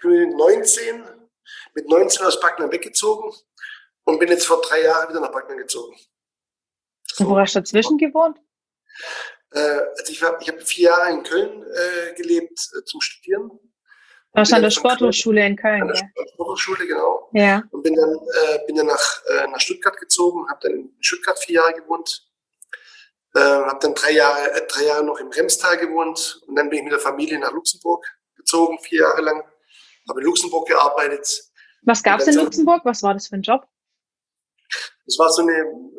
mit 19 aus Backnang weggezogen und bin jetzt vor 3 Jahren wieder nach Backnang gezogen. Und wo hast du dazwischen gewohnt? Also ich habe 4 Jahre in Köln gelebt zum Studieren. Warst du an der Sporthochschule in Köln, an der gell? Sporthochschule, genau. Ja. Und bin dann nach Stuttgart gezogen, habe dann in Stuttgart 4 Jahre gewohnt, habe dann 3 Jahre noch im Remstal gewohnt und dann bin ich mit der Familie nach Luxemburg gezogen, 4 Jahre lang, habe in Luxemburg gearbeitet. Was gab es in Luxemburg? Was war das für ein Job? Das war so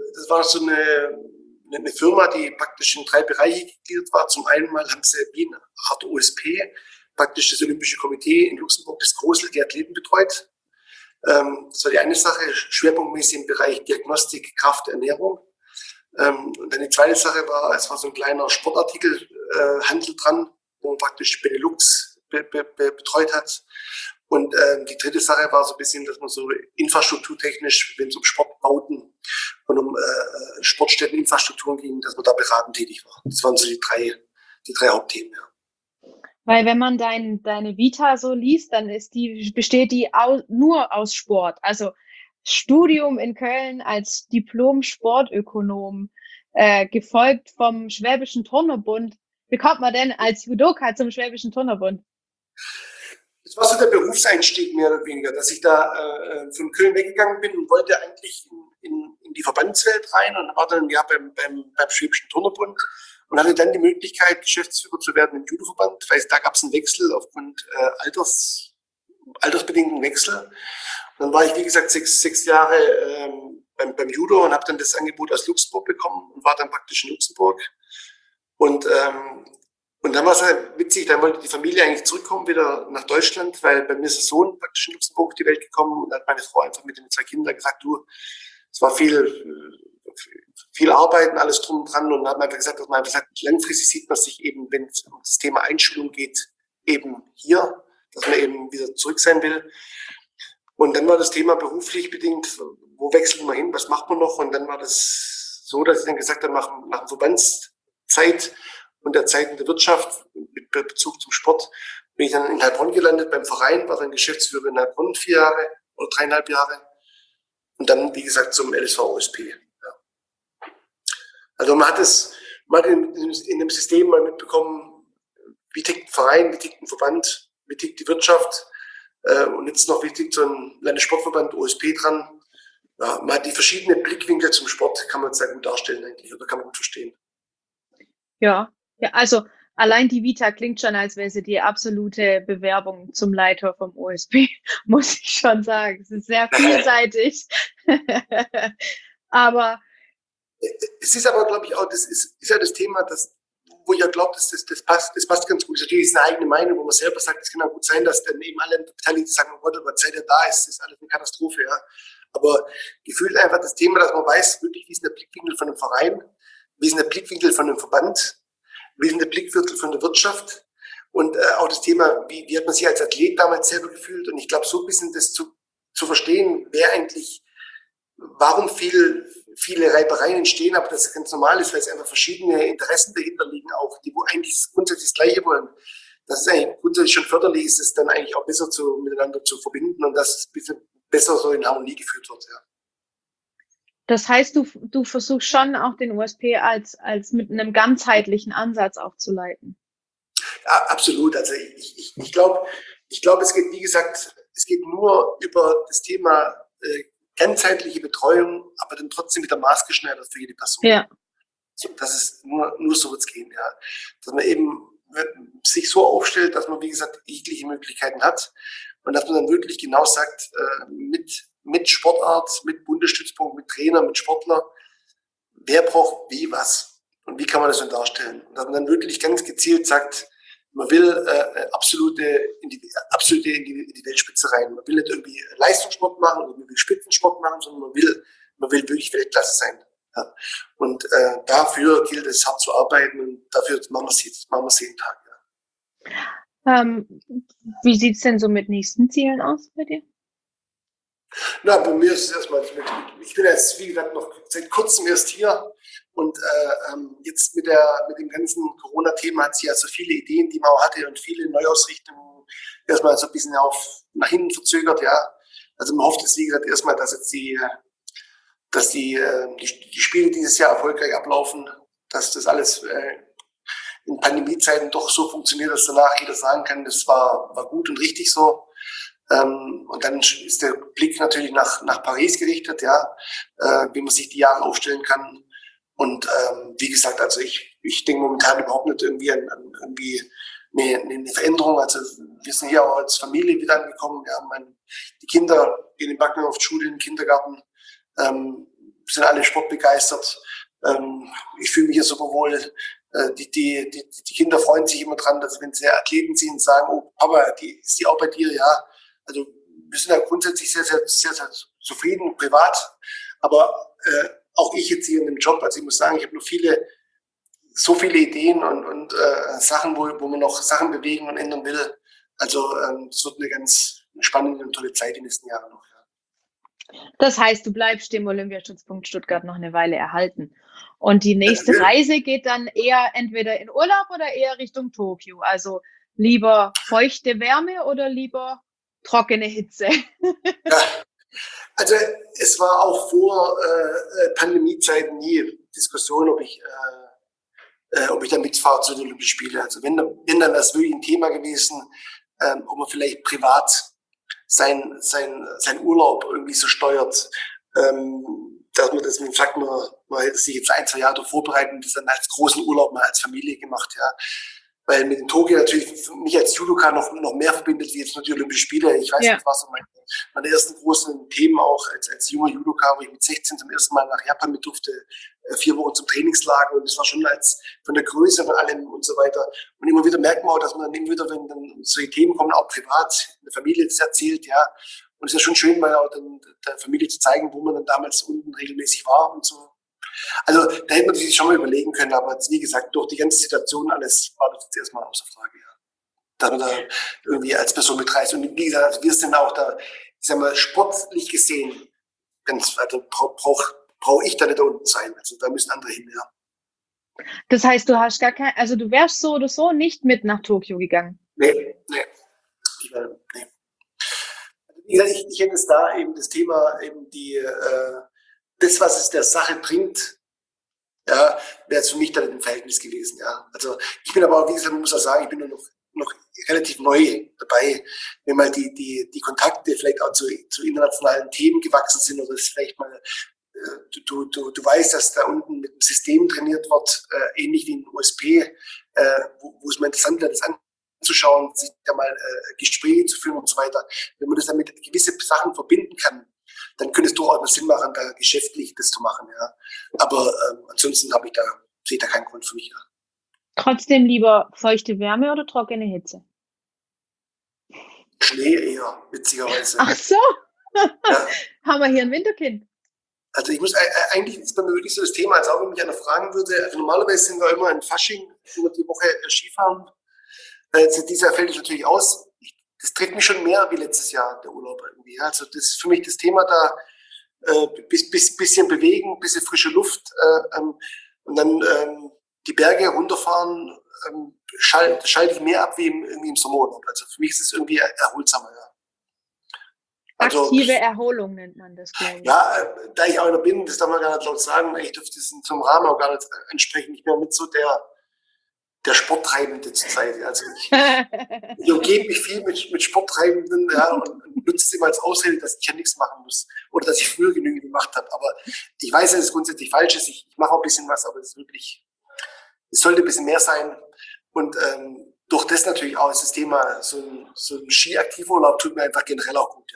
eine Firma, die praktisch in 3 Bereiche gegliedert war. Zum einen mal haben sie wie eine Art OSP, praktisch das Olympische Komitee in Luxemburg, das Grosel, die Athleten betreut. Das war die eine Sache, schwerpunktmäßig im Bereich Diagnostik, Kraft, Ernährung. Und dann die zweite Sache war, es war so ein kleiner Sportartikelhandel dran, wo man praktisch Benelux betreut hat. Und die dritte Sache war so ein bisschen, dass man so infrastrukturtechnisch, wenn es um Sportbauten und um Sportstätteninfrastrukturen ging, dass man da beratend tätig war. Das waren so die drei Hauptthemen. Ja. Weil wenn man deine Vita so liest, dann besteht die nur aus Sport. Also Studium in Köln als Diplom-Sportökonom, gefolgt vom Schwäbischen Turnerbund. Wie kommt man denn als Judoka zum Schwäbischen Turnerbund? Das war so der Berufseinstieg mehr oder weniger, dass ich da von Köln weggegangen bin und wollte eigentlich in die Verbandswelt rein und war dann ein Jahr beim Schwäbischen Turnerbund und hatte dann die Möglichkeit, Geschäftsführer zu werden im Judoverband, weil da gab es einen Wechsel aufgrund altersbedingten Wechsel. Und dann war ich, wie gesagt, 6 Jahre beim Judo und habe dann das Angebot aus Luxemburg bekommen und war dann praktisch in Luxemburg. Und dann war es halt witzig, dann wollte die Familie eigentlich zurückkommen wieder nach Deutschland, weil bei mir ist der Sohn praktisch in Luxemburg auf die Welt gekommen und dann hat meine Frau einfach mit den 2 Kindern gesagt, du, es war viel Arbeiten, alles drum und dran und dann hat man einfach gesagt, langfristig sieht man sich eben, wenn es um das Thema Einschulung geht, eben hier, dass man eben wieder zurück sein will. Und dann war das Thema beruflich bedingt, wo wechselt man hin, was macht man noch? Und dann war das so, dass ich dann gesagt habe, nach der Verbandszeit und der Zeit in der Wirtschaft mit Bezug zum Sport bin ich dann in Heilbronn gelandet beim Verein, war dann Geschäftsführer in Heilbronn 4 Jahre oder 3,5 Jahre und dann, wie gesagt, zum LSV OSP. Ja. Also man hat in dem System mal mitbekommen, wie tickt ein Verein, wie tickt ein Verband, wie tickt die Wirtschaft und jetzt noch wie tickt so ein Landessportverband OSP dran. Ja, man hat die verschiedenen Blickwinkel zum Sport, kann man sehr gut darstellen eigentlich oder kann man gut verstehen. Ja, also allein die Vita klingt schon, als wäre sie die absolute Bewerbung zum Leiter vom OSP, muss ich schon sagen. Es ist sehr vielseitig. Aber es ist aber, glaube ich, auch, das ist ja das Thema, wo ich ja glaube, das passt ganz gut. Das ist natürlich eine eigene Meinung, wo man selber sagt, es kann auch gut sein, dass dann eben alle Beteiligten sagen, oh Gott, aber seit er da ist, ist alles eine Katastrophe. Ja. Aber gefühlt einfach das Thema, dass man weiß, wirklich, wie ist der Blickwinkel von einem Verein, wie ist der Blickwinkel von einem Verband, wie ist der Blickwinkel von der Wirtschaft und auch das Thema, wie hat man sich als Athlet damals selber gefühlt und ich glaube, so ein bisschen das zu verstehen, wer eigentlich, warum viele Reibereien entstehen, aber das ganz normal ist, weil es einfach verschiedene Interessen dahinter liegen, auch die wo eigentlich grundsätzlich das Gleiche wollen. Das ist eigentlich grundsätzlich schon förderlich, ist es dann eigentlich auch besser miteinander zu verbinden und dass es ein bisschen besser so in Harmonie geführt wird. Ja. Das heißt, du versuchst schon auch den OSP als mit einem ganzheitlichen Ansatz auch zu leiten. Ja, absolut. Also ich glaube, es geht, wie gesagt, es geht nur über das Thema ganzheitliche Betreuung, aber dann trotzdem wieder maßgeschneidert für jede Person. Ja. So, das ist nur so wird es gehen, ja. Dass man eben sich so aufstellt, dass man, wie gesagt, jegliche Möglichkeiten hat und dass man dann wirklich genau sagt, mit Sportart, mit Bundesstützpunkt, mit Trainer, mit Sportler, wer braucht wie was und wie kann man das dann darstellen. Und dass man dann wirklich ganz gezielt sagt, man will absolute in die Weltspitze rein. Man will nicht irgendwie Leistungssport machen oder man will Spitzensport machen, sondern man will wirklich Weltklasse sein. Ja. Und dafür gilt es, hart zu arbeiten und dafür machen wir es jeden Tag. Ja. Wie sieht es denn so mit nächsten Zielen aus bei dir? Na, bei mir ist es erstmal, ich bin jetzt, wie gesagt, noch seit kurzem erst hier und jetzt mit dem ganzen Corona-Thema hat sie ja so viele Ideen, die man auch hatte und viele Neuausrichtungen erstmal so ein bisschen nach hinten verzögert, ja. Also man hofft jetzt, wie gesagt, erstmal, dass jetzt die Spiele dieses Jahr erfolgreich ablaufen, dass das alles in Pandemiezeiten doch so funktioniert, dass danach jeder sagen kann, das war gut und richtig so. Und dann ist der Blick natürlich nach Paris gerichtet, ja, wie man sich die Jahre aufstellen kann. Und wie gesagt, also ich denke momentan überhaupt nicht irgendwie an irgendwie eine Veränderung. Also wir sind hier auch als Familie wieder angekommen. Die Kinder gehen in Backnang auf die Schule, in den Kindergarten, sind alle sportbegeistert. Ich fühle mich hier super wohl. Die Kinder freuen sich immer dran, dass wenn sie Athleten sehen, sagen, oh Papa, ist die auch bei dir? Ja. Also wir sind ja grundsätzlich sehr, sehr, sehr, sehr zufrieden, privat. Aber auch ich jetzt hier in dem Job, also ich muss sagen, ich habe noch so viele Ideen und Sachen, wo man noch Sachen bewegen und ändern will. Also es wird eine ganz spannende und tolle Zeit die nächsten Jahre noch. Ja. Das heißt, du bleibst dem Olympiastützpunkt Stuttgart noch eine Weile erhalten. Und die nächste Reise geht dann eher entweder in Urlaub oder eher Richtung Tokio. Also lieber feuchte Wärme oder lieber trockene Hitze? Ja. Also es war auch vor Pandemiezeiten nie Diskussion, ob ich da mitfahre zu den Olympischen Spielen. Also wenn dann das wirklich ein Thema gewesen, ob man vielleicht privat sein Urlaub irgendwie so steuert, dass man das, man sagt, man hätte sich jetzt 1-2 Jahre vorbereiten und das dann als großen Urlaub mal als Familie gemacht, ja. Weil mit den Tokio natürlich mich als Judoka noch mehr verbindet, wie jetzt nur die Olympischen Spiele. Ich weiß nicht, was so meine ersten großen Themen auch als junger Judoka, wo ich mit 16 zum ersten Mal nach Japan mit durfte, 4 Wochen zum Trainingslager, und das war schon von der Größe von allem und so weiter. Und immer wieder merkt man auch, dass man dann immer wieder, wenn dann solche Themen kommen, auch privat in der Familie das erzählt, ja. Und es ist ja schon schön, mal auch dann der Familie zu zeigen, wo man dann damals unten regelmäßig war und so. Also da hätte man sich schon mal überlegen können, aber wie gesagt, durch die ganze Situation alles war das jetzt erstmal außer Frage, ja. Dass man da irgendwie als Person mitreist. Und wie gesagt, also wir sind auch da, ich sag mal, sportlich gesehen, also brauche ich da nicht da unten sein. Also da müssen andere hin, ja. Das heißt, du hast also du wärst so oder so nicht mit nach Tokio gegangen? Nee. Nee. Wie gesagt, ich hätte es da eben das Thema, eben das, was es der Sache bringt, ja, wäre es für mich dann im Verhältnis gewesen, ja. Also ich bin aber auch, wie gesagt, man muss auch sagen, ich bin nur noch relativ neu dabei, wenn mal die Kontakte vielleicht auch zu internationalen Themen gewachsen sind oder es vielleicht mal du weißt, dass da unten mit dem System trainiert wird, ähnlich wie in OSP, wo es mal interessant wird, das anzuschauen, sich da mal Gespräche zu führen und so weiter. Wenn man das dann mit gewisse Sachen verbinden kann, dann könnte es durchaus mal Sinn machen, da geschäftlich das zu machen, ja. Aber ansonsten sehe ich da keinen Grund für mich, ja. Trotzdem lieber feuchte Wärme oder trockene Hitze? Schnee eher, witzigerweise. Ach so. Ja. Haben wir hier ein Winterkind? Also eigentlich ist bei mir wirklich so das Thema, als auch wenn mich einer fragen würde, also normalerweise sind wir immer in Fasching über die Woche Skifahren. Dieses Jahr fällt es natürlich aus. Das trifft mich schon mehr wie letztes Jahr, der Urlaub irgendwie. Also das ist für mich das Thema da, bisschen bewegen, bisschen frische Luft und dann die Berge runterfahren, schalte ich mehr ab wie irgendwie im Sommerurlaub. Also für mich ist es irgendwie erholsamer, ja. Also, aktive Erholung nennt man das, glaube ich. Ja, da ich auch einer bin, das darf man gar nicht laut sagen, ich dürfte das zum Rahmen auch gar nicht ansprechen. Ich bin mit so der Sporttreibende zur Zeit. Also ich umgebe mich viel mit Sporttreibenden, ja, und nutze es immer als Ausrede, dass ich ja nichts machen muss oder dass ich früher genügend gemacht habe. Aber ich weiß, dass es grundsätzlich falsch ist. Ich mache auch ein bisschen was, aber es sollte ein bisschen mehr sein. Und durch das natürlich auch ist das Thema, so ein Skiaktivurlaub tut mir einfach generell auch gut, ja.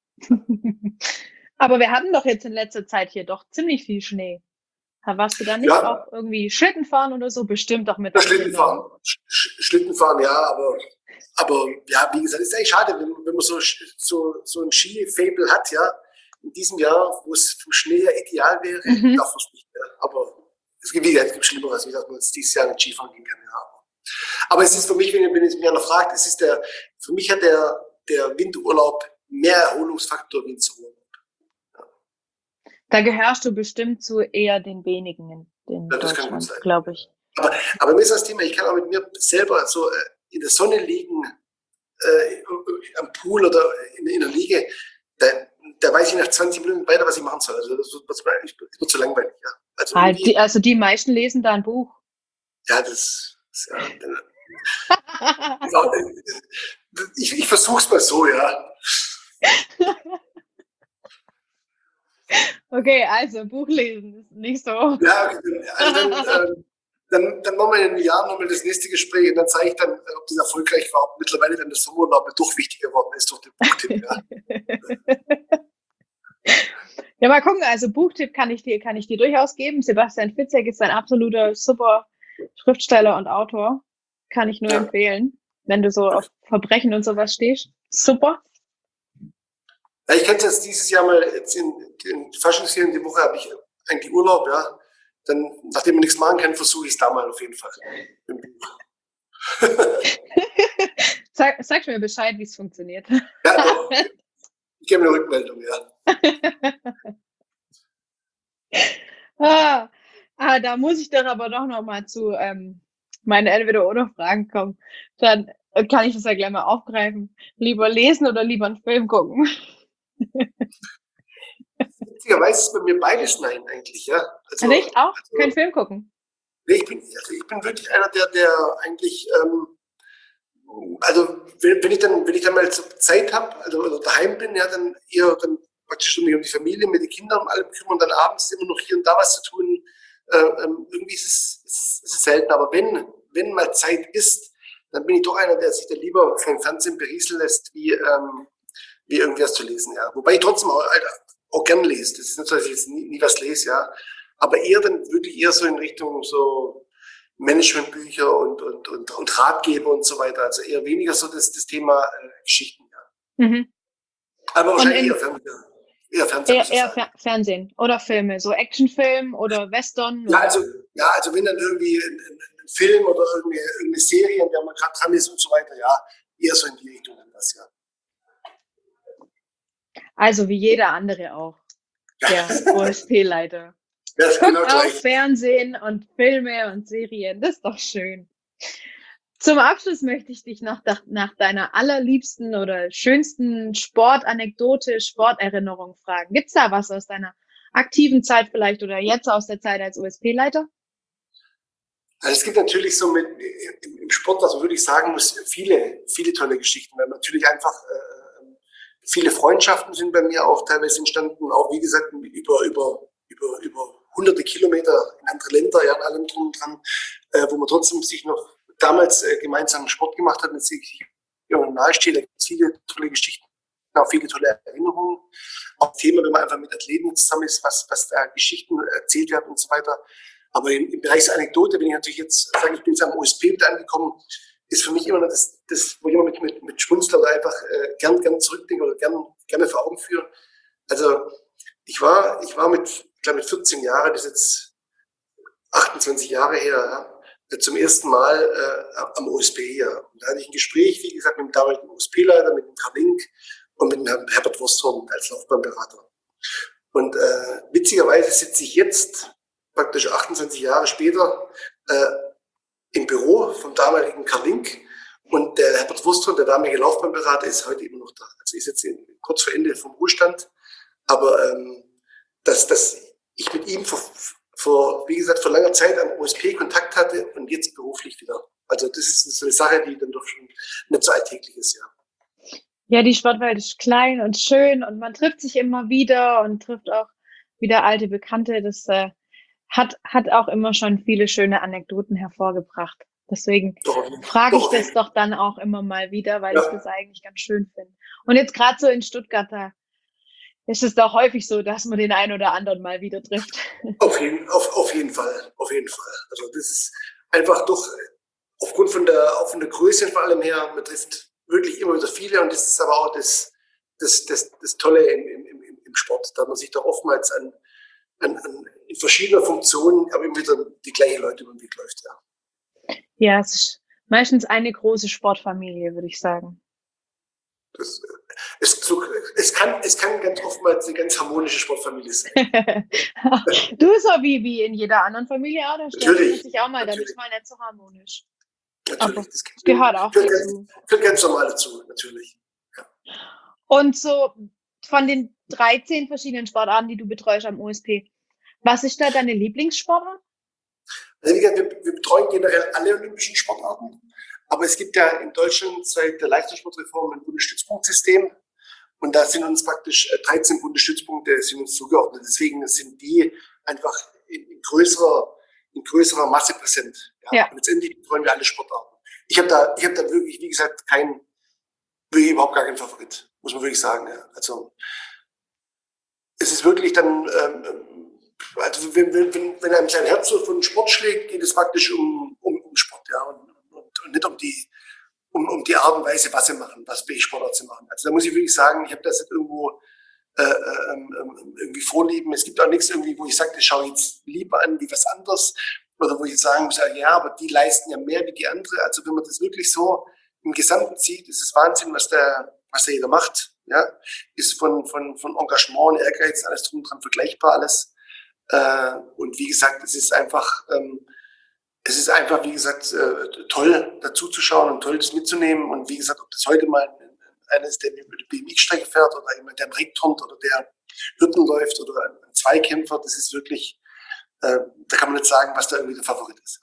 Aber wir hatten doch jetzt in letzter Zeit hier doch ziemlich viel Schnee. Warst du da nicht auch irgendwie Schlitten fahren oder so? Bestimmt doch mit. Schlitten fahren, ja, aber ja, wie gesagt, ist eigentlich schade, wenn man so ein Ski-Fable hat, ja. In diesem Jahr, wo es vom Schnee ja ideal wäre, darf man es nicht mehr. Aber es gibt Schlimmeres, wie dass man jetzt dieses Jahr nicht Skifahren gehen kann, ja. Aber es ist für mich, wenn ihr mich einer fragt, für mich hat der Winterurlaub mehr Erholungsfaktor wie ein Sommerurlaub. Ja. Da gehörst du bestimmt zu eher den wenigen in Deutschland, glaube ich. Aber mir ist das Thema, ich kann auch mit mir selber so in der Sonne liegen, am Pool oder in der Liege, da weiß ich nach 20 Minuten weiter, was ich machen soll. Also das wird zu langweilig. Ja. Also die meisten lesen da ein Buch. Ja, ja, ich versuche es mal so, ja. Okay, also Buch lesen ist nicht so. Ja, also dann machen wir in einem Jahr nochmal das nächste Gespräch und dann zeige ich dann, ob das erfolgreich war, ob mittlerweile dann der Sommerurlaub doch wichtiger geworden ist durch den Buchtipp. Ja. Ja, mal gucken, also Buchtipp kann ich dir durchaus geben. Sebastian Fitzek ist ein absoluter super Schriftsteller und Autor. Kann ich nur empfehlen, wenn du so auf Verbrechen und sowas stehst. Super. Ja, ich kann es jetzt dieses Jahr mal, jetzt in Faschingsferien, die Woche habe ich eigentlich Urlaub, ja. Dann, nachdem man nichts machen kann, versuche ich es da mal auf jeden Fall. Sag mir Bescheid, wie es funktioniert. Ja, doch. Ich gebe eine Rückmeldung, ja. Da muss ich dann aber doch noch mal zu meinen Entweder-oder-Fragen kommen. Dann kann ich das ja gleich mal aufgreifen. Lieber lesen oder lieber einen Film gucken? Witzigerweise ist bei mir beides nein eigentlich, ja. Also ich auch? Keinen Film gucken? Nee, ich bin wirklich einer, der eigentlich, also wenn ich dann mal so Zeit habe, also oder daheim bin, ja, dann eher dann praktisch mich um die Familie, mit den Kindern und allem kümmern und dann abends immer noch hier und da was zu tun. Irgendwie ist es selten, aber wenn mal Zeit ist, dann bin ich doch einer, der sich da lieber vom Fernsehen berieseln lässt, wie irgendwas zu lesen, ja. Wobei ich trotzdem auch gern lese. Das ist nicht so, dass ich jetzt nie was lese, ja. Aber wirklich eher so in Richtung so Managementbücher und Ratgeber und so weiter. Also eher weniger so das Thema Geschichten, ja. Mhm. Aber wahrscheinlich eher Fernsehen. Fernsehen oder Filme, so Actionfilm oder Western. Ja, also wenn dann irgendwie ein Film oder irgendeine Serie, in der man gerade dran ist und so weiter, ja, eher so in die Richtung dann das, ja. Also wie jeder andere auch, der OSP-Leiter. Ja, das Guckt auch Fernsehen und Filme und Serien, das ist doch schön. Zum Abschluss möchte ich dich noch nach deiner allerliebsten oder schönsten Sportanekdote, Sporterinnerung fragen. Gibt's da was aus deiner aktiven Zeit vielleicht oder jetzt aus der Zeit als OSP-Leiter? Also es gibt natürlich so im Sport, was man wirklich sagen muss, viele tolle Geschichten, weil natürlich einfach viele Freundschaften sind bei mir auch teilweise entstanden, auch wie gesagt über hunderte Kilometer in andere Länder, ja, in allem drum und dran, wo man trotzdem sich noch damals gemeinsam Sport gemacht hat, mit sich nahesteht. Da gibt es viele tolle Geschichten, auch viele tolle Erinnerungen. Auch Thema, wenn man einfach mit Athleten zusammen ist, was da Geschichten erzählt werden und so weiter. Aber im Bereich der Anekdote, wenn ich natürlich jetzt sage, ich bin jetzt am OSP wieder angekommen, ist für mich immer noch das wo ich immer mit Schmunzler oder einfach gern zurückdenke oder gerne vor Augen führe. Also ich war mit 14 Jahren, das ist jetzt 28 Jahre her, ja, zum ersten Mal am OSP hier. Und da hatte ich ein Gespräch, wie gesagt, mit dem damaligen OSP-Leiter, mit dem Karl Link und mit dem Herrn Herbert Wosthorn als Laufbahnberater. Und witzigerweise sitze ich jetzt, praktisch 28 Jahre später, im Büro vom damaligen Karl Link. Und der Herbert Wosthorn, der damalige Laufbahnberater, ist heute immer noch da. Also ist jetzt kurz vor Ende vom Ruhestand. Aber dass ich mit ihm wie gesagt, vor langer Zeit am OSP Kontakt hatte und jetzt beruflich wieder. Also das ist so eine Sache, die dann doch schon nicht so alltäglich ist, ja. Ja, die Sportwelt ist klein und schön und man trifft sich immer wieder und trifft auch wieder alte Bekannte. Das hat auch immer schon viele schöne Anekdoten hervorgebracht. Deswegen frage ich das doch dann auch immer mal wieder, weil ich das eigentlich ganz schön finde. Und jetzt gerade so in Stuttgart, da ist es doch häufig so, dass man den einen oder anderen mal wieder trifft. Auf jeden Fall. Also das ist einfach doch aufgrund von der Größe vor allem her, man trifft wirklich immer wieder viele und das ist aber auch das Tolle im Sport, da man sich da oftmals in verschiedenen Funktionen, aber immer wieder die gleichen Leute über den Weg läuft, ja. Ja, es ist meistens eine große Sportfamilie, würde ich sagen. Es kann ganz oftmals eine ganz harmonische Sportfamilie sein. Du so wie in jeder anderen Familie auch, da stellt man sich auch mal, dann ist mal nicht so harmonisch. Natürlich, Aber das gehört auch dazu. gehört ganz normal dazu, natürlich. Ja. Und so von den 13 verschiedenen Sportarten, die du betreust am OSP, was ist da deine Lieblingssportart? Also wie gesagt, wir betreuen generell alle olympischen Sportarten, aber es gibt ja in Deutschland seit der Leistungssportreform ein Bundesstützpunktsystem und da sind uns praktisch 13 Bundesstützpunkte sind uns zugeordnet. Deswegen sind die einfach in größerer Masse präsent. Ja. Und letztendlich betreuen wir alle Sportarten. Ich habe da wirklich, wie gesagt, wirklich überhaupt gar keinen Favorit, muss man wirklich sagen. Ja. Also es ist wirklich dann, also wenn einem sein Herz so von Sport schlägt, geht es praktisch um Sport, ja, und nicht um die Art und Weise, was sie machen, welche Sportart sie machen. Also da muss ich wirklich sagen, ich habe das nicht irgendwo irgendwie Vorlieben. Es gibt auch nichts irgendwie, wo ich sage, das schaue ich jetzt lieber an wie was anderes oder wo ich jetzt sagen muss, ja, aber die leisten ja mehr wie die andere. Also wenn man das wirklich so im Gesamten sieht, ist es Wahnsinn, was da jeder macht. Ja, ist von Engagement, Ehrgeiz, alles drum und dran vergleichbar alles. Und wie gesagt, es ist einfach, wie gesagt, toll dazu zu schauen und toll das mitzunehmen. Und wie gesagt, ob das heute mal einer ist, der über die BMX-Strecke fährt oder jemand, der am Rad turnt oder der Hürden läuft oder ein Zweikämpfer, das ist wirklich, da kann man nicht sagen, was da irgendwie der Favorit ist.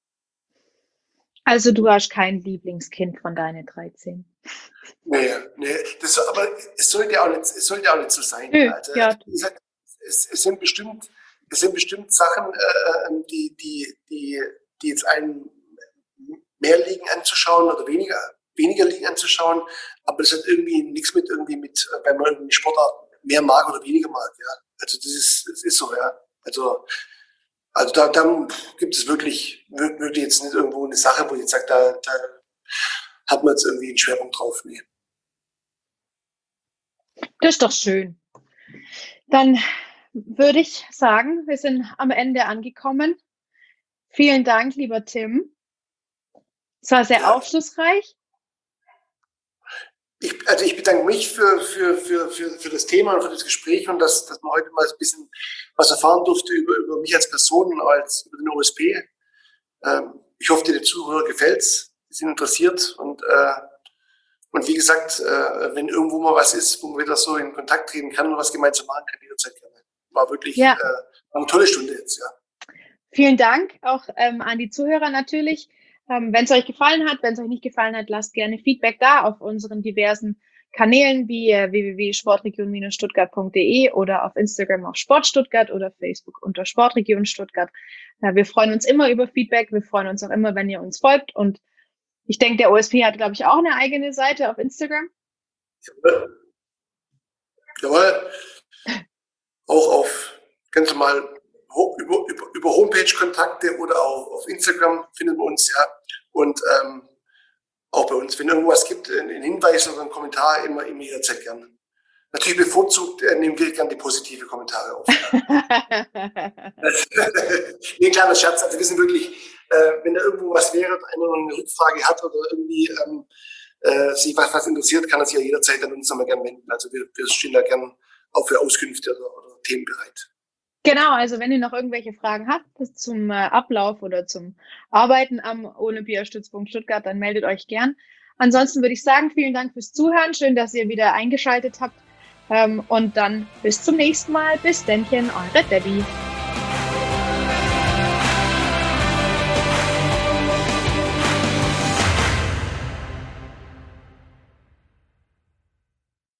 Also du hast kein Lieblingskind von deinen 13. Nee, aber es sollte ja auch nicht so sein. Nö, also, ja. Es sind bestimmt Sachen, die jetzt einen mehr liegen anzuschauen oder weniger liegen anzuschauen, aber das hat irgendwie nichts mit, wenn man irgendwie Sportart mehr mag oder weniger mag, ja. Also das ist so, ja. Also da gibt es wirklich jetzt nicht irgendwo eine Sache, wo ich jetzt sage, da hat man jetzt irgendwie einen Schwerpunkt drauf. Nee. Das ist doch schön. Dann würde ich sagen, wir sind am Ende angekommen. Vielen Dank, lieber Tim. Es war sehr aufschlussreich. Ich bedanke mich für das Thema und für das Gespräch und dass man heute mal ein bisschen was erfahren durfte über mich als Person und über den OSP. Ich hoffe, den Zuhörer gefällt's, die sind interessiert und wie gesagt, wenn irgendwo mal was ist, wo man wieder so in Kontakt treten kann und was gemeinsam machen kann, jederzeit gerne. War wirklich eine tolle Stunde jetzt, ja. Vielen Dank auch an die Zuhörer natürlich. Wenn es euch gefallen hat, wenn es euch nicht gefallen hat, lasst gerne Feedback da auf unseren diversen Kanälen wie www.sportregion-stuttgart.de oder auf Instagram auf Sportstuttgart oder Facebook unter Sportregion Stuttgart. Wir freuen uns immer über Feedback. Wir freuen uns auch immer, wenn ihr uns folgt. Und ich denke, der OSP hat, glaube ich, auch eine eigene Seite auf Instagram. Jawohl. Auch auf ganz normal über Homepage-Kontakte oder auch auf Instagram finden wir uns, ja. Und auch bei uns, wenn irgendwas gibt, einen Hinweis oder einen Kommentar, immer jederzeit gern. Natürlich bevorzugt nehmen wir gern die positive Kommentare auf. Ja. Ein kleiner Scherz, also wir sind wirklich, wenn da irgendwo was wäre, einer eine Rückfrage hat oder irgendwie sich was interessiert, kann er sich ja jederzeit an uns nochmal gern wenden. Also wir stehen da gern auch für Auskünfte oder Themen bereit. Genau, also wenn ihr noch irgendwelche Fragen habt zum Ablauf oder zum Arbeiten am Olympiastützpunkt Stuttgart, dann meldet euch gern. Ansonsten würde ich sagen, vielen Dank fürs Zuhören. Schön, dass ihr wieder eingeschaltet habt. Und dann bis zum nächsten Mal. Bis dennchen, eure Debbie.